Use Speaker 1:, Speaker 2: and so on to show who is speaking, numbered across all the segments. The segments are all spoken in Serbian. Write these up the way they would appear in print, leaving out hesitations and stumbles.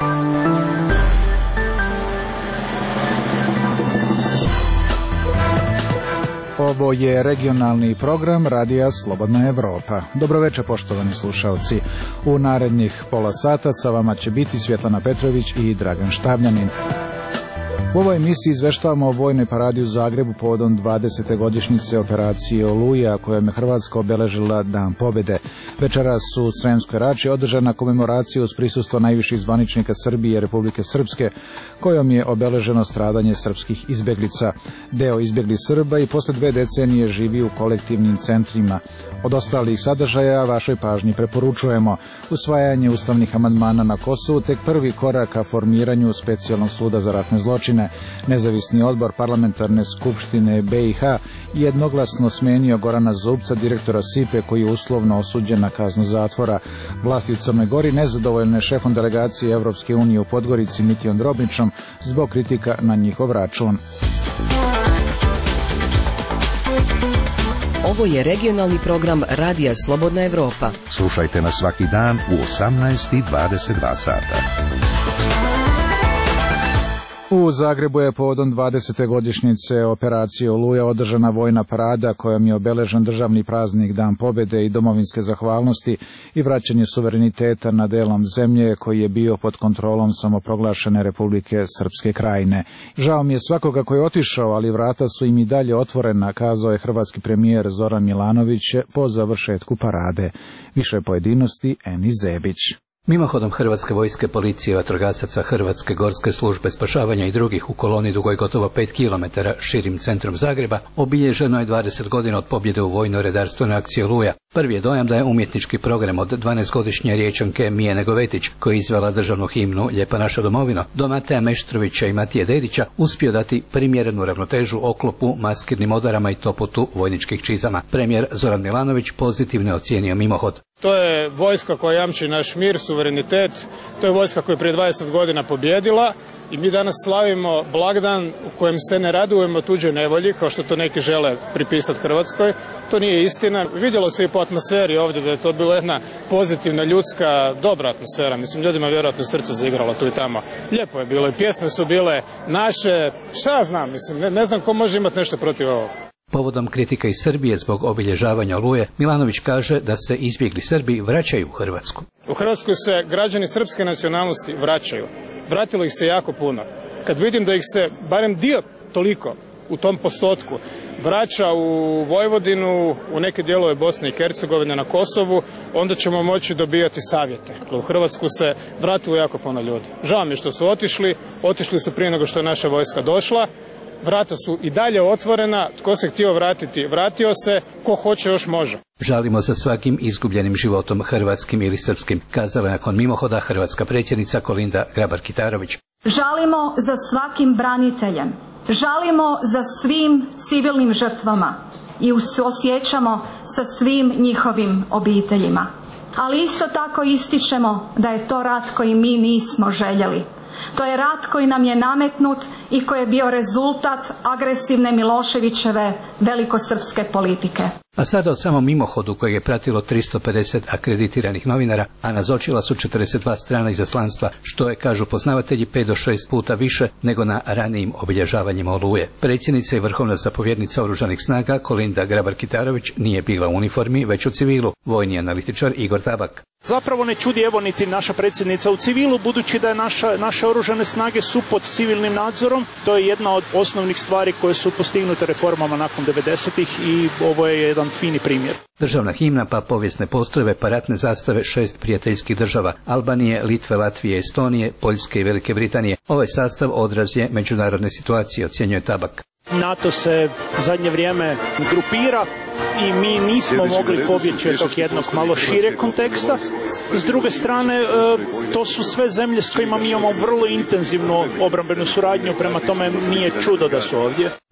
Speaker 1: Ovo je regionalni program Radija Slobodna Evropa. Dobroveče, poštovani slušaoci. U narednih pola sata sa vama će biti Svjetlana Petrović i Dragan Štavljanin. U ovoj emisiji izveštavamo o vojnoj paradi u Zagrebu povodom 20. godišnjice operacije Oluja, kojom je Hrvatska obeležila Dan pobjede. Večeras u Sremskoj Rači održana komemoracija uz prisustvo najviših zvaničnika Srbije i Republike Srpske, kojom je obeleženo stradanje srpskih izbjeglica. Deo izbjeglih Srba i posle 2 decenije živi u kolektivnim centrima. Od ostalih sadržaja vašoj pažnji preporučujemo usvajanje ustavnih amandmana na Kosovu, tek prvi korak ka formiranju specijalnog suda za ratne zločine. Nezavisni odbor parlamentarne skupštine BiH jednoglasno smenio Gorana Zubca, direktora SIPE, koji je uslovno osuđen na kaznu zatvora. Vlasti u Crnoj Gori nezadovoljne šefom delegacije Evropske unije u Podgorici Mitijom Drobničom zbog kritika na njihov račun.
Speaker 2: Ovo je regionalni program Radija Slobodna Evropa.
Speaker 3: Slušajte nas svaki dan u 18:22 sata.
Speaker 1: U Zagrebu je povodom 20. godišnjice operacije Oluja održana vojna parada kojom je obeležen državni praznik Dan pobjede i domovinske zahvalnosti i vraćanje suvereniteta nad delom zemlje koji je bio pod kontrolom samoproglašene Republike Srpske Krajine. Žao mi je svakoga koji je otišao, ali vrata su im i dalje otvorena, kazao je hrvatski premijer Zoran Milanović po završetku parade. Više pojedinosti Eni Zebić.
Speaker 4: Mimohodom Hrvatske vojske, policije, vatrogasaca, Hrvatske gorske službe spašavanja i drugih u koloni dugoj gotovo 5 km širim centrom Zagreba obilježeno je 20 godina od pobjede u vojno-redarstvenoj akciji Oluja. Prvi je dojam da je umjetnički program od 12-godišnje Riječanke Mije Negovetić, koja je izvela državnu himnu Lijepa naša domovino, do Mateja Meštrovića i Matije Dedića uspio dati primjerenu ravnotežu oklopu, maskirnim odarama i toputu vojničkih čizama. Premijer Zoran Milanović pozitivno je ocijenio mimohod.
Speaker 5: To je vojska koja jamči naš mir, suverenitet, to je vojska koja je prije 20 godina pobjedila i mi danas slavimo blagdan u kojem se ne radujemo tuđoj nevolji, kao što to neki žele pripisati Hrvatskoj. To nije istina. Vidjelo se i po atmosferi ovdje da je to bila jedna pozitivna, ljudska, dobra atmosfera. Mislim, ljudima vjerojatno srce zaigralo tu i tamo. Lijepo je bilo i pjesme su bile naše, šta znam, mislim, ne znam ko može imati nešto protiv ovog.
Speaker 4: Povodom kritika iz Srbije zbog obilježavanja Oluje, Milanović kaže da se izbjegli Srbi vraćaju u Hrvatsku.
Speaker 5: U Hrvatsku se građani srpske nacionalnosti vraćaju. Vratilo ih se jako puno. Kad vidim da ih se, barem dio toliko, u tom postotku, vraća u Vojvodinu, u neke dijelove Bosne i Hercegovine, na Kosovu, onda ćemo moći dobijati savjete. U Hrvatsku se vratilo jako puno ljudi. Žao mi je što su otišli su prije nego što je naša vojska došla. Vrata su i dalje otvorena, tko se htio vratiti, vratio se, ko hoće još može.
Speaker 4: Žalimo za svakim izgubljenim životom, hrvatskim ili srpskim, kazala je nakon mimohoda hrvatska predsjednica Kolinda Grabar-Kitarović.
Speaker 6: Žalimo za svakim braniteljem, žalimo za svim civilnim žrtvama i suosjećamo sa svim njihovim obiteljima. Ali isto tako ističemo da je to rat koji mi nismo željeli. To je rat koji nam je nametnut i koji je bio rezultat agresivne Miloševićeve velikosrpske politike.
Speaker 4: A sada o samom mimohodu kojeg je pratilo 350 akreditiranih novinara, a nazočila su 42 strana izaslanstva, što je, kažu poznavatelji, 5 do 6 puta više nego na ranijim obilježavanjima Oluje. Predsjednica i vrhovna zapovjednica Oružanih snaga Kolinda Grabar-Kitarović nije bila u uniformi, već u civilu, vojni analitičar Igor Tabak.
Speaker 7: Zapravo ne čudi evo niti naša predsjednica u civilu, budući da je naše oružane snage su pod civilnim nadzorom. To je jedna od osnovnih stvari koje su postignute reformama nakon 90-ih i ovo je jedan fini primjer.
Speaker 4: Državna himna, pa povijesne postrojbe, pa ratne zastave 6 prijateljskih država: Albanije, Litve, Latvije, Estonije, Poljske i Velike Britanije. Ovaj sastav odraz je međunarodne situacije, ocjenjuje Tabak.
Speaker 7: NATO se zadnje vrijeme grupira i mi nismo mogli pobjeći od tog jednog malo šire konteksta. S druge strane, to su sve zemlje s kojima mi imamo vrlo intenzivnu obrambenu suradnju, prema tome nije čudo da su ovdje.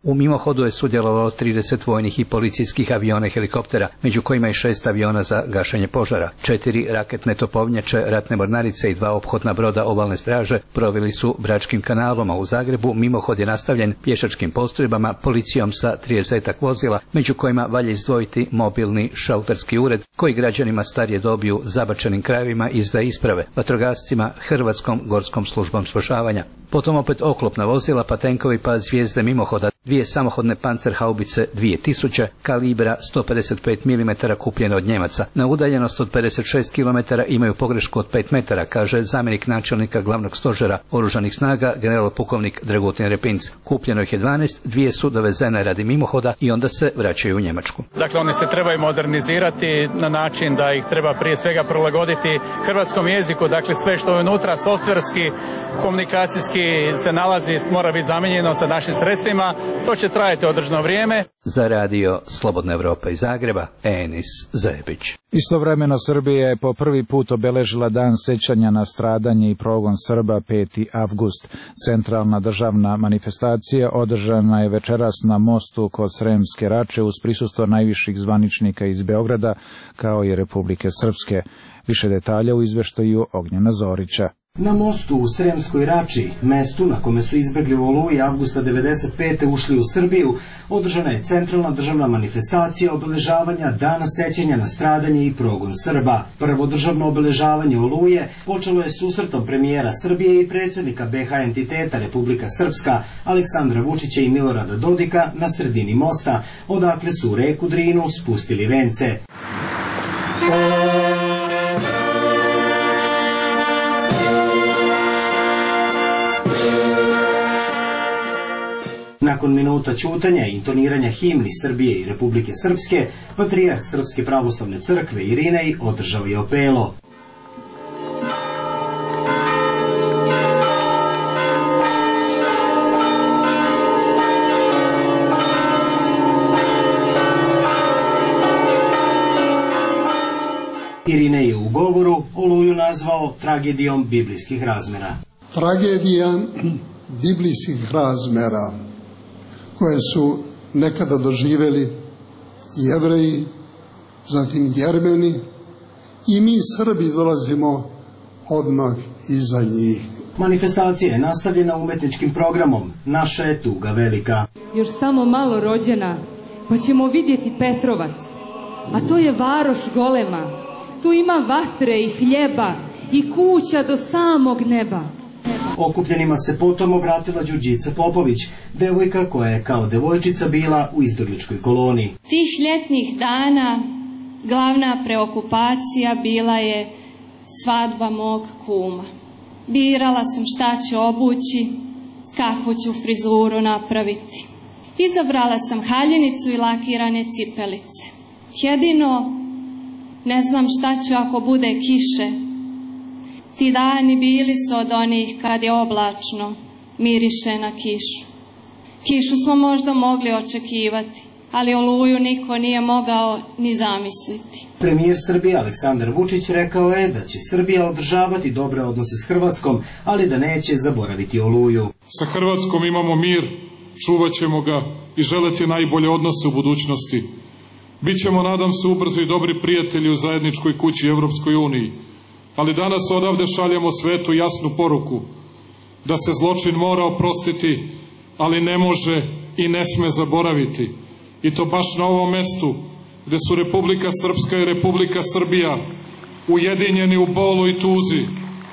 Speaker 4: U mimohodu je sudjelovalo 30 vojnih i policijskih aviona i helikoptera, među kojima je 6 aviona za gašenje požara. 4 raketne topovnjače, ratne mornarice i 2 ophodna broda obalne straže proveli su Bračkim kanalom, a u Zagrebu mimohod je nastavljen pješačkim postrojbama, policijom sa 30 vozila, među kojima valja izdvojiti mobilni šalterski ured koji građanima starije dobi u zabačenim krajevima izdaje isprave, vatrogascima, Hrvatskom gorskom službom spašavanja. Potom opet oklopna vozila, pa tenkovi, pa zvijezde mimohoda, 2 samohodne pancerhaubice 2000 kalibra 155 mm kupljene od Njemaca. Na udaljenost od 56 km imaju pogrešku od 5 metara, kaže zamjenik načelnika glavnog stožera oružanih snaga general pukovnik Dragutin Repinc. Kupljeno ih je 12, 2 su dovezene radi mimohoda i onda se vraćaju u Njemačku.
Speaker 5: Dakle, one se trebaju modernizirati na način da ih treba prije svega prilagoditi hrvatskom jeziku, dakle sve što je unutra softverski, komunikacijski se nalazi, mora biti zamijenjeno sa našim sredstvima. To će trajati određeno vrijeme.
Speaker 4: Za radio Slobodna Evropa iz Zagreba, Enis Zebić.
Speaker 1: Istovremeno Srbija je po prvi put obeležila dan sećanja na stradanje i progon Srba 5. avgust. Centralna državna manifestacija održana je večeras na mostu kod Sremske Rače uz prisustvo najviših zvaničnika iz Beograda kao i Republike Srpske. Više detalja u izveštaju Ognjena Zorića.
Speaker 8: Na mostu u Sremskoj Rači, mestu na kome su izbegli u Oluji avgusta 1995. ušli u Srbiju, održana je centralna državna manifestacija obeležavanja Dana sećanja na stradanje i progon Srba. Prvo državno obeležavanje Oluje počelo je susretom premijera Srbije i predsjednika BiH entiteta Republika Srpska Aleksandra Vučića i Milorada Dodika na sredini mosta, odakle su u reku Drinu spustili vence. Nakon minuta ćutanja i intoniranja himni Srbije i Republike Srpske, patrijarh Srpske pravoslavne crkve Irinej održao je apelo. Irinej je u govoru Oluju nazvao tragedijom biblijskih razmera.
Speaker 9: Tragedija biblijskih razmera koje su nekada doživjeli Jevreji, zatim Jermeni i mi Srbi dolazimo odmah iza njih.
Speaker 8: Manifestacija je nastavljena umetničkim programom Naša je tuga velika.
Speaker 10: Još samo malo rođena, pa ćemo vidjeti Petrovac, a to je varoš golema. Tu ima vatre i hljeba i kuća do samog neba.
Speaker 8: Okupljenima se potom obratila Đurđica Popović, devojka koja je kao devojčica bila u izbjegličkoj koloni.
Speaker 11: Tih ljetnih dana glavna preokupacija bila je svadba mog kuma. Birala sam šta ću obući, kakvu ću frizuru napraviti. Izabrala sam haljinicu i lakirane cipelice. Jedino ne znam šta ću ako bude kiše. Ti dani bili su od onih kad je oblačno, miriše na kišu. Kišu smo možda mogli očekivati, ali Oluju niko nije mogao ni zamisliti.
Speaker 8: Premijer Srbije Aleksandar Vučić rekao je da će Srbija održavati dobre odnose s Hrvatskom, ali da neće zaboraviti Oluju.
Speaker 12: Sa Hrvatskom imamo mir, čuvat ćemo ga i želeti najbolje odnose u budućnosti. Bićemo, nadam se, ubrzo i dobri prijatelji u zajedničkoj kući Evropskoj uniji. Ali danas odavde šaljemo svetu jasnu poruku da se zločin mora oprostiti, ali ne može i ne sme zaboraviti. I to baš na ovom mestu gde su Republika Srpska i Republika Srbija ujedinjeni u bolu i tuzi.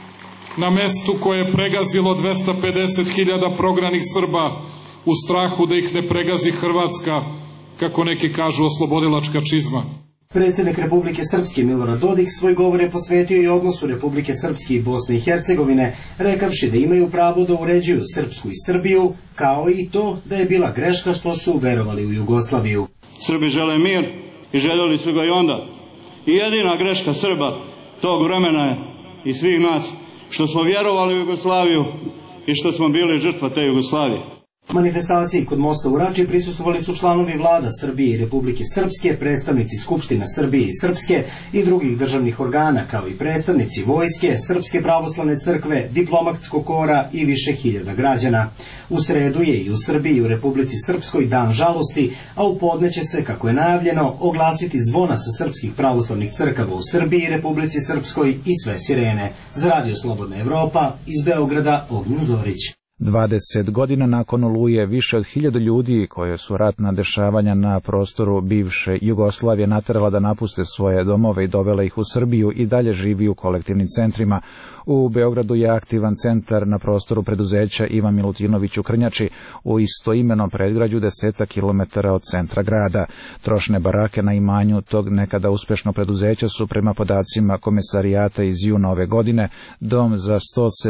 Speaker 12: Na mestu koje je pregazilo 250.000 prognanih Srba u strahu da ih ne pregazi Hrvatska, kako neki kažu, oslobodilačka čizma.
Speaker 8: Predsjednik Republike Srpske Milorad Dodik svoj govor je posvetio i odnosu Republike Srpske i Bosne i Hercegovine, rekavši da imaju pravo da uređuju Srpsku i Srbiju, kao i to da je bila greška što su verovali u Jugoslaviju.
Speaker 13: Srbi žele mir i željeli su ga i onda. I jedina greška Srba tog vremena je i svih nas što smo vjerovali u Jugoslaviju i što smo bili žrtva te Jugoslavije.
Speaker 8: Manifestaciji kod mosta u Rači prisustvovali su članovi vlada Srbije i Republike Srpske, predstavnici Skupština Srbije i Srpske i drugih državnih organa, kao i predstavnici vojske, Srpske pravoslavne crkve, diplomatskog kora i više hiljada građana. U sredu je i u Srbiji i u Republici Srpskoj dan žalosti, a u podne će se, kako je najavljeno, oglasiti zvona sa srpskih pravoslavnih crkava u Srbiji i Republici Srpskoj i sve sirene. Za Radio Slobodna Evropa, iz Beograda, Ognjen Zorić.
Speaker 1: 20 godina nakon Oluje više od 1000 ljudi koje su ratna dešavanja na prostoru bivše Jugoslavije naterala da napuste svoje domove i dovela ih u Srbiju i dalje živi u kolektivnim centrima. U Beogradu je aktivan centar na prostoru preduzeća Ivan Milutinović u Krnjači, u istoimenom predgrađu 10 kilometara od centra grada. Trošne barake na imanju tog nekada uspešno preduzeća su prema podacima Komesarijata iz juna ove godine dom za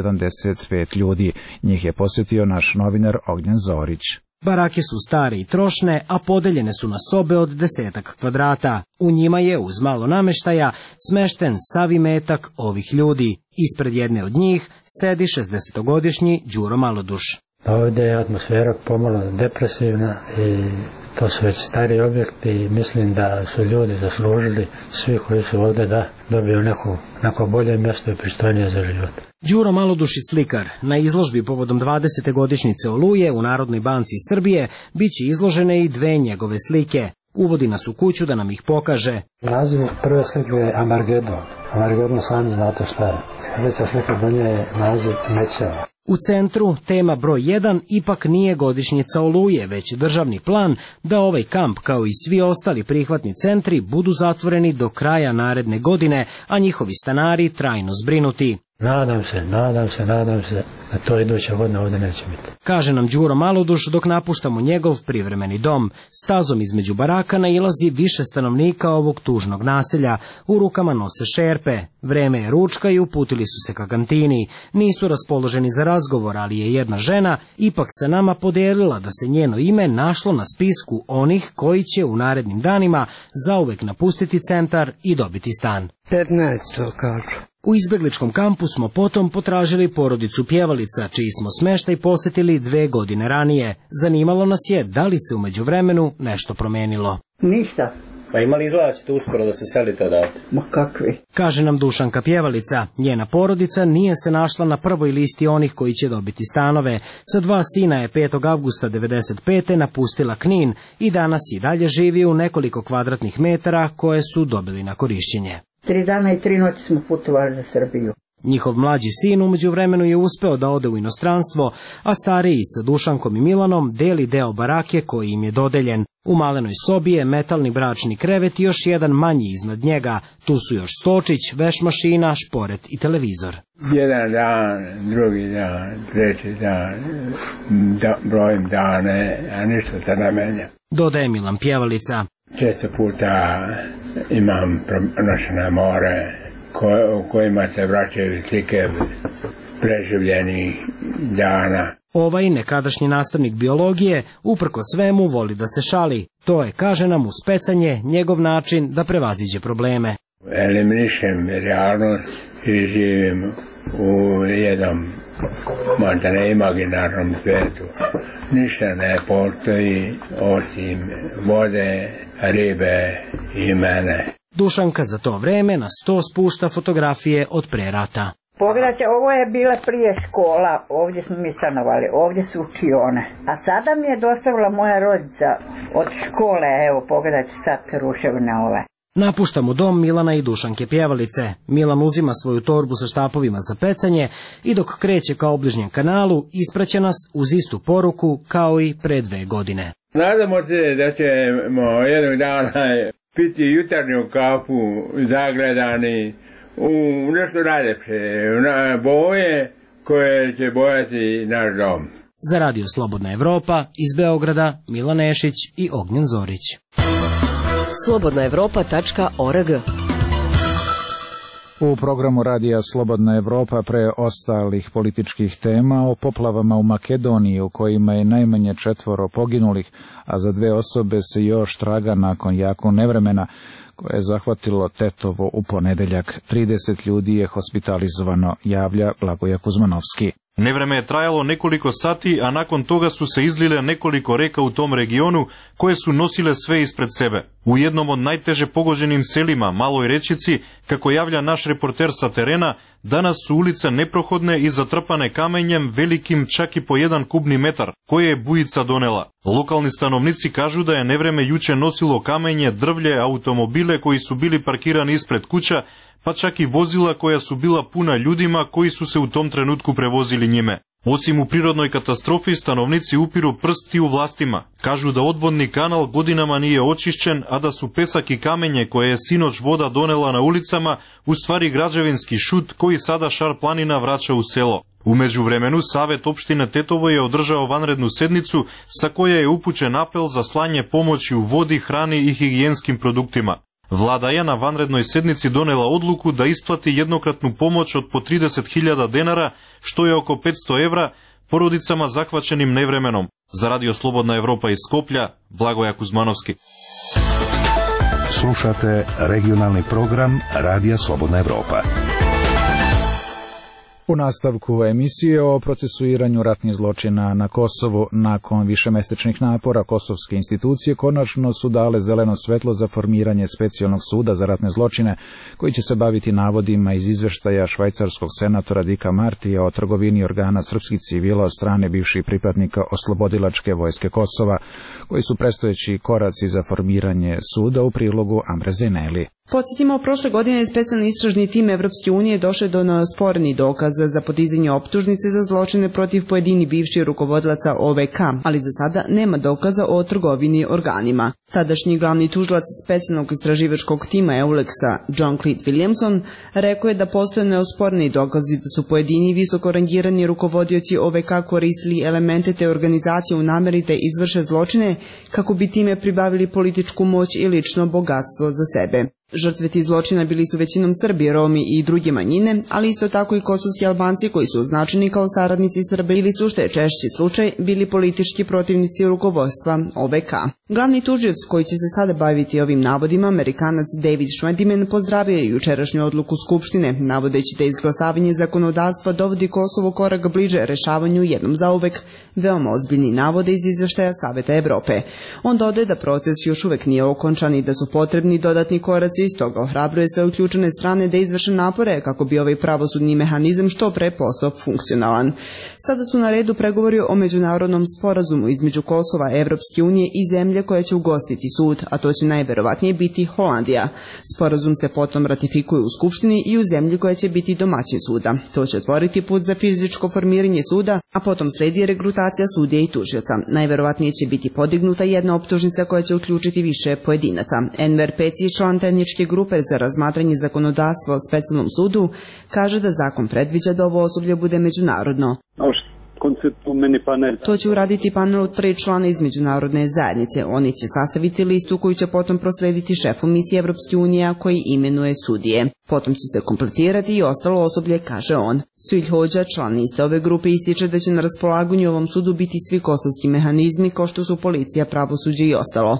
Speaker 1: 175 ljudi. Njih je posjetio naš novinar Ognjen Zorić.
Speaker 8: Barake su stare i trošne, a podeljene su na sobe od 10 kvadrata. U njima je, uz malo nameštaja, smešten sav imetak ovih ljudi. Ispred jedne od njih sedi 60-godišnji Đuro Maloduš.
Speaker 14: Ovdje je atmosfera pomalo depresivna i to su već stari objekti i mislim da su ljudi zaslužili, svi koji su ovdje, da dobiju neko bolje mjesto i pristojnije za život.
Speaker 8: Đuro Maloduš i slikar. Na izložbi povodom 20. godišnjice Oluje u Narodnoj banci Srbije biće izložene i 2 njegove slike. Uvodi nas u kuću da nam ih pokaže.
Speaker 14: Naziv prve slike je Amargedon. Amargedon sami znate šta je. Sljedeća slika do nje je naziv Mećeva.
Speaker 8: U centru, tema broj 1, ipak nije godišnjica Oluje, već državni plan da ovaj kamp, kao i svi ostali prihvatni centri, budu zatvoreni do kraja naredne godine, a njihovi stanari trajno zbrinuti.
Speaker 14: Nadam se da to iduća godina ovdje neće biti.
Speaker 8: Kaže nam Đuro Maloduš dok napuštamo njegov privremeni dom. Stazom između baraka nailazi više stanovnika ovog tužnog naselja. U rukama nose šerpe. Vreme je ručka i uputili su se ka kantini. Nisu raspoloženi za razgovor, ali je jedna žena ipak sa nama podelila da se njeno ime našlo na spisku onih koji će u narednim danima zauvek napustiti centar i dobiti stan.
Speaker 15: 15 kažu.
Speaker 8: U izbegličkom kampu smo potom potražili porodicu pjevalica, čiji smo smeštaj posjetili 2 godine ranije. Zanimalo nas je da li se u međuvremenu nešto promenilo.
Speaker 15: Ništa.
Speaker 16: Pa ima li izgleda da ćete uskoro da se selite odavde?
Speaker 15: Ma kakvi?
Speaker 8: Kaže nam Dušanka pjevalica. Njena porodica nije se našla na prvoj listi onih koji će dobiti stanove. Sa 2 sina je 5. avgusta 1995. napustila Knin i danas i dalje živi u nekoliko kvadratnih metara koje su dobili na korišćenje.
Speaker 15: 3 dana i 3 noći smo putovali za Srbiju.
Speaker 8: Njihov mlađi sin u međuvremenu je uspeo da ode u inostranstvo, a stariji sa Dušankom i Milanom deli deo barake koji im je dodeljen. U malenoj sobi je metalni bračni krevet i još jedan manji iznad njega. Tu su još stočić, veš mašina, šporet i televizor.
Speaker 17: Jedan dan, drugi dan, treći dan, brojim dane, a ništa se ne menja.
Speaker 8: Dodaje Milan pjevalica.
Speaker 17: Često puta imam pronošene more u kojima se vraćaju slike preživljenih dana.
Speaker 8: Ovaj nekadašnji nastavnik biologije uprko svemu voli da se šali. To je, kaže nam uz pecanje, njegov način da prevaziđe probleme.
Speaker 17: Eliminišem realnost i živim u jednom možda ne imaginarnom svijetu. Ništa ne postoji osim vode, ribe i mene.
Speaker 8: Dušanka za to vreme na sto spušta fotografije od pre rata.
Speaker 15: Pogledajte, ovo je bila prije škola, ovdje smo mi stanovali, ovdje su učione. A sada mi je dostavila moja rodica od škole, evo pogledajte sad ruševine ove.
Speaker 8: Napuštamo dom Milana i Dušanke pjevalice. Milan uzima svoju torbu sa štapovima za pecanje i dok kreće ka obližnjem kanalu ispraća nas uz istu poruku kao i pre 2 godine.
Speaker 17: Nadamo se da ćemo jednog dana piti jutarnju kafu zagledani u nešto najljepše, boje koje će bojati naš dom.
Speaker 8: Za Radio Slobodna Evropa iz Beograda Milan Nešić i Ognjen Zorić.
Speaker 2: slobodnaevropa.org.
Speaker 1: U programu Radija Slobodna Evropa pre ostalih političkih tema o poplavama u Makedoniji u kojima je najmanje 4 poginulih, a za 2 osobe se još traga nakon jakog nevremena koje je zahvatilo Tetovo u ponedeljak. 30 ljudi je hospitalizovano, javlja Blagoje Kuzmanovski.
Speaker 18: Nevreме je trajalo nekoliko sati, a nakon toga su se izlile nekoliko reka u tom regionu, koje su nosile sve ispred sebe. U jednom od najteže pogođenim selima, Maloj Rečici, kako javlja naš reporter sa terena, danas su ulice neprohodne i zatrpane kamenjem velikim čak i po 1 kubni metar, koje je bujica donela. Lokalni stanovnici kažu da je nevreme juče nosilo kamenje, drvlje, automobile koji su bili parkirani ispred kuća, pa čak i vozila koja su bila puna ljudima koji su se u tom trenutku prevozili njime. Osim u prirodnoj katastrofi, stanovnici upiru prsti u vlastima. Kažu da odvodni kanal godinama nije očišćen, a da su pesak i kamenje koje je sinoć voda donela na ulicama u stvari građevinski šut koji sada Šar planina vraća u selo. U međuvremenu, Savet opštine Tetovo je održao vanrednu sednicu sa koja je upućen apel za slanje pomoći u vodi, hrani i higijenskim produktima. Vlada je na vanrednoj sednici donela odluku da isplati jednokratnu pomoć od po 30.000 denara, što je oko 500 evra, porodicama zahvaćenim nevremenom. Za Radio Slobodna Evropa iz Skoplja, Blagoja Kuzmanovski.
Speaker 3: Slušate regionalni program Radija Slobodna Evropa.
Speaker 1: U nastavku emisije o procesuiranju ratnih zločina na Kosovu, nakon višemesečnih napora kosovske institucije konačno su dale zeleno svetlo za formiranje specijalnog suda za ratne zločine, koji će se baviti navodima iz izveštaja švajcarskog senatora Dika Martija o trgovini organa srpskih civila od strane bivših pripadnika oslobodilačke vojske Kosova, koji su predstojeći koraci za formiranje suda u prilogu Amre Zeneli.
Speaker 19: Podsjetimo, prošle godine je specijalni istražni tim Evropske unije došao do neosporenih dokaza za podizanje optužnice za zločine protiv pojedini bivših rukovodilaca OVK, ali za sada nema dokaza o trgovini organima. Tadašnji glavni tužilac specijalnog istraživačkog tima EULEX-a, John Cleet Williamson, rekao je da postoje neosporeni dokazi da su pojedini visoko rangirani rukovodioci OVK koristili elemente te organizacije u nameri da izvrše zločine kako bi time pribavili političku moć i lično bogatstvo za sebe. Žrtve tih zločina bili su većinom Srbi, Romi i druge manjine, ali isto tako i kosovski Albanci koji su označeni kao saradnici Srbe ili su, što je češći slučaj, bili politički protivnici rukovodstva OVK. Glavni tužioc koji će se sada baviti ovim navodima, Amerikanac David Schwediman, pozdravio je jučerašnju odluku Skupštine, navodeći da izglasavanje zakonodavstva dovodi Kosovo korak bliže rešavanju jednom zauvek veoma ozbiljni navode iz izveštaja Saveta Evrope. On dodaje da proces još uvek nije okončan i da su potrebni dodatni koraci, iz toga ohrabruje sve uključene strane da izvrše napore kako bi ovaj pravosudni mehanizam što pre postao funkcionalan. Sada su na redu pregovori o međunarodnom sporazumu između Kosova, Evropske unije i zemlje koja će ugostiti sud, a to će najverovatnije biti Holandija. Sporazum se potom ratifikuje u Skupštini i u zemlji koja će biti domaćin suda. To će otvoriti put za fizičko formiranje suda, a potom sledi regrutacija sudija i tužioca. Najverovatnije će biti podignuta jedna optužnica koja će uključiti više pojedinaca. Enver Peci, član tehničke grupe za razmatranje zakonodavstva o specijalnom sudu, kaže da zakon predviđa da ovo osoblje bude međunarodno. To će uraditi panel od 3 člana iz međunarodne zajednice. Oni će sastaviti listu koju će potom proslediti šefu misije Evropske unije koji imenuje sudije. Potom će se kompletirati i ostalo osoblje, kaže on. Suilj Hođa, član iste ove grupe, ističe da će na raspolaganju ovom sudu biti svi kosovski mehanizmi kao što su policija, pravosuđe i ostalo.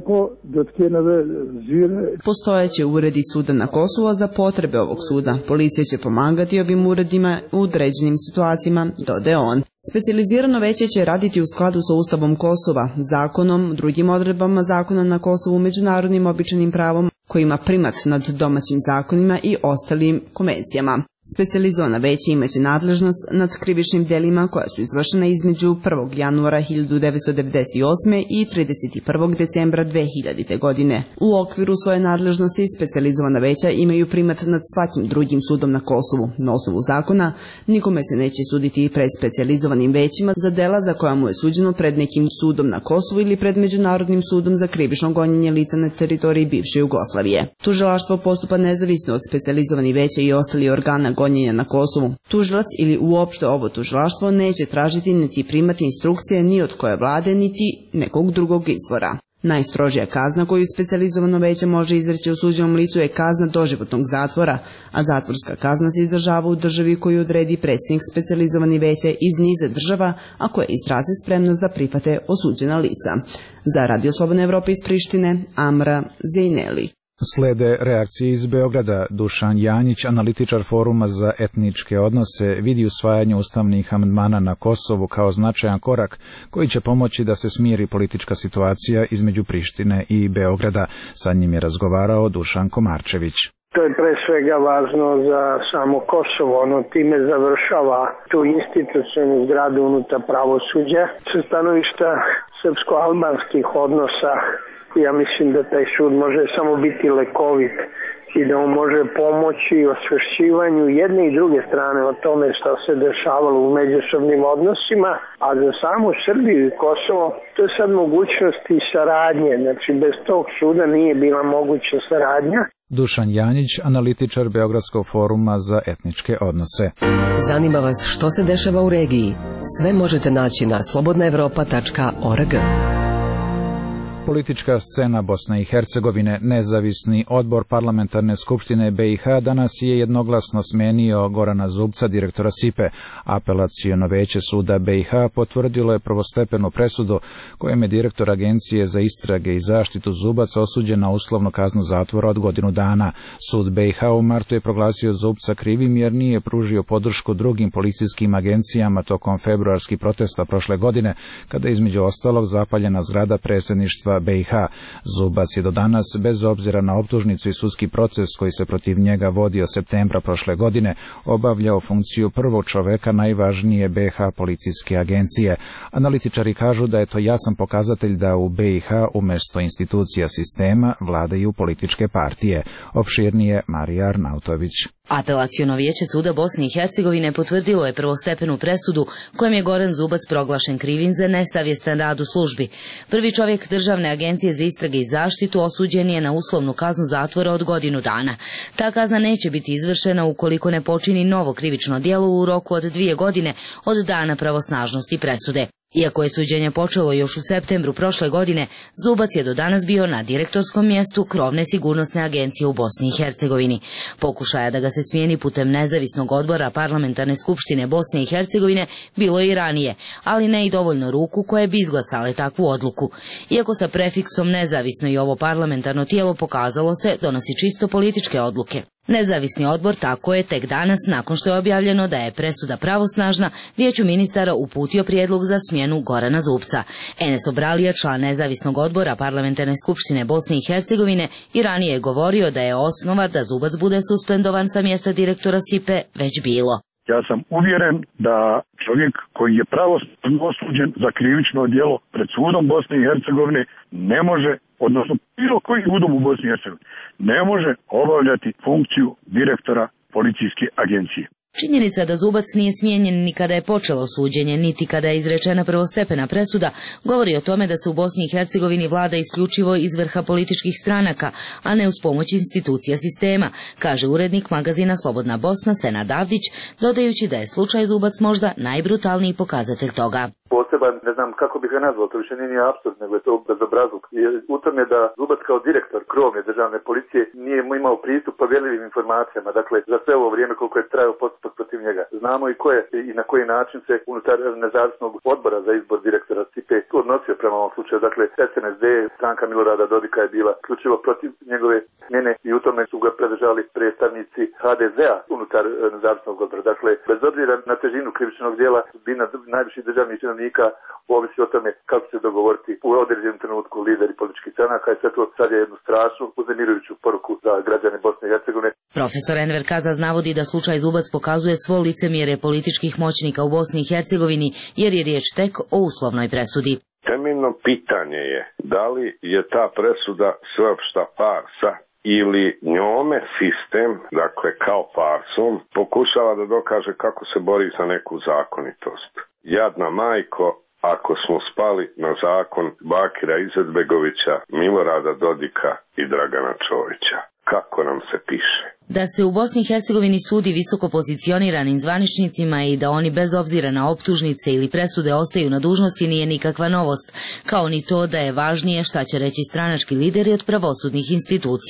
Speaker 19: Postojeće uredi suda na Kosovu, a za potrebe ovog suda policija će pomagati ovim uredima u određenim situacijama, dodaje on. Specijalizirano veće će raditi u skladu sa Ustavom Kosova, zakonom, drugim odredbama zakona na Kosovu, međunarodnim običajnim pravom koji ima primat nad domaćim zakonima i ostalim konvencijama. Specijalizovana veća imaće nadležnost nad krivičnim delima koja su izvršena između 1. januara 1998. i 31. decembra 2000. godine. U okviru svoje nadležnosti specijalizovana veća imaju primat nad svakim drugim sudom na Kosovu. Na osnovu zakona nikome se neće suditi pred specijalizovanim većima za dela za koja mu je suđeno pred nekim sudom na Kosovu ili pred Međunarodnim sudom za krivično gonjenje lica na teritoriji bivše Jugoslavije. Tužilaštvo postupa nezavisno od specijalizovanih veća i ostali organa gonjenja na Kosovu. Tužilac ili uopšte ovo tužilaštvo neće tražiti niti primati instrukcije ni od koje vlade niti nekog drugog izvora. Najstrožija kazna koju specijalizovano veće može izreći osuđenom licu je kazna doživotnog zatvora, a zatvorska kazna se izdržava u državi koju odredi predsjednik specijalizovani veće iz niza država, a koje izraze spremnost da prihvate osuđena lica. Za Radio Slobodna Evropa iz Prištine, Amra Zejneli.
Speaker 1: Slede reakcije iz Beograda. Dušan Janjić, analitičar Foruma za etničke odnose, vidi usvajanje ustavnih amandmana na Kosovu kao značajan korak koji će pomoći da se smiri politička situacija između Prištine i Beograda. Sa njim je razgovarao Dušan Komarčević.
Speaker 20: To je pre svega važno za samo Kosovo, ono time završava tu institucionalnu zgradu unutar pravosuđa. Sa stanovišta srpsko-albanskih odnosa, ja mislim da taj sud može samo biti lekovit i da on može pomoći osvešćivanju jedne i druge strane o tome što se dešavalo u međusobnim odnosima, a za samu Srbiju i Kosovo to je sad mogućnost i saradnje, znači bez tog suda nije bila moguća saradnja.
Speaker 1: Dušan Janjić, analitičar Beogradskog foruma za etničke odnose.
Speaker 2: Zanima vas što se dešava u regiji? Sve možete naći na slobodnaevropa.org.
Speaker 1: Politička scena Bosne i Hercegovine. Nezavisni odbor parlamentarne skupštine BiH danas je jednoglasno smenio Gorana Zubca, direktora SIPE. Apelaciono veće suda BiH potvrdilo je prvostepenu presudu kojem je direktor Agencije za istrage i zaštitu Zubac osuđen na uslovnu kaznu zatvora od godinu dana. Sud BiH u martu je proglasio Zubca krivim jer nije pružio podršku drugim policijskim agencijama tokom februarskih protesta prošle godine, kada je između ostalog zapaljena zgrada predsjedništva BiH. Zubac je do danas, bez obzira na optužnicu i sudski proces koji se protiv njega vodio septembra prošle godine, obavljao funkciju prvog čoveka najvažnije BiH policijske agencije. Analitičari kažu da je to jasan pokazatelj da u BiH umjesto institucija sistema vladaju političke partije. Opširnije Marija Arnautović.
Speaker 21: Apelaciono vijeće suda Bosne i Hercegovine potvrdilo je prvostepenu presudu kojom je Goran Zubac proglašen krivim za nesavjestan rad u službi. Prvi čovjek Državne agencije za istrage i zaštitu osuđen je na uslovnu kaznu zatvora od godinu dana. Ta kazna neće biti izvršena ukoliko ne počini novo krivično djelo u roku od 2 godine od dana pravosnažnosti presude. Iako je suđenje počelo još u septembru prošle godine, Zubac je do danas bio na direktorskom mjestu krovne sigurnosne agencije u Bosni i Hercegovini. Pokušaja da ga se smijeni putem nezavisnog odbora parlamentarne skupštine Bosne i Hercegovine bilo je i ranije, ali ne i dovoljno ruku koje bi izglasale takvu odluku. Iako sa prefiksom nezavisno i ovo parlamentarno tijelo pokazalo se donosi čisto političke odluke. Nezavisni odbor tako je tek danas, nakon što je objavljeno da je presuda pravosnažna, vijeću ministara uputio prijedlog za smjenu Gorana Zubca. Enes Obralija, član nezavisnog odbora parlamentarne skupštine Bosne i Hercegovine, i ranije je govorio da je osnova da Zubac bude suspendovan sa mjesta direktora SIPE već bilo.
Speaker 22: Ja sam uvjeren da čovjek koji je pravosnažno osuđen za krivično djelo pred sudom Bosne i Hercegovine ne može, odnosno bilo koji sudom u Bosni i Hercegovini, ne može obavljati funkciju direktora policijske agencije.
Speaker 21: Činjenica da Zubac nije smijenjen ni kada je počelo suđenje, niti kada je izrečena prvostepena presuda, govori o tome da se u Bosni i Hercegovini vlada isključivo iz vrha političkih stranaka, a ne uz pomoć institucija sistema, kaže urednik magazina Slobodna Bosna Senad Avdić, dodajući da je slučaj Zubac možda najbrutalniji pokazatelj toga.
Speaker 23: Poseban, ne znam kako bih ga nazvao, to više nije apsurd, nego je to bezobrazluk. U tome da Zubac kao direktor krovne državne policije nije imao pristup povjerljivim informacijama, dakle za sve ovo vrijeme koliko je trajao postupak protiv njega. Znamo i ko je i na koji način se unutar nezavisnog odbora za izbor direktora SIPE odnosio prema ovom slučaju. Dakle, SNSD, stranka Milorada Dodika je bila isključivo protiv njegove smjene i u tome su ga predržali predstavnici HDZ-a unutar nezavisnog odbora. Dakle, bez obzira na težinu krivičnog djela, sudbina najviših državnih činovnika ovisi o tome kako se dogovoriti u određenom trenutku lideri političkih stranaka i sve to sad je jednu strašnu uznemirujuću poruku za građane Bosne i Hercegovine.
Speaker 21: Profesor Enver Kazaz navodi da slučaj Zubac pokazuje svo licemjerje političkih moćnika u Bosni i Hercegovini, jer je riječ tek o uslovnoj presudi.
Speaker 24: Temeljno pitanje je da li je ta presuda sveopšta farsa ili njome sistem, dakle kao farsom, pokušava da dokaže kako se bori za neku zakonitost. Jadna majko, ako smo spali na zakon Bakira Izetbegovića, Milorada Dodika i Dragana Čovića. Kako nam se piše?
Speaker 21: Da se u Bosni i Hercegovini sudi visoko pozicioniranim zvaničnicima i da oni bez obzira na optužnice ili presude ostaju na dužnosti nije nikakva novost, kao ni to da je važnije šta će reći stranački lideri od pravosudnih institucija.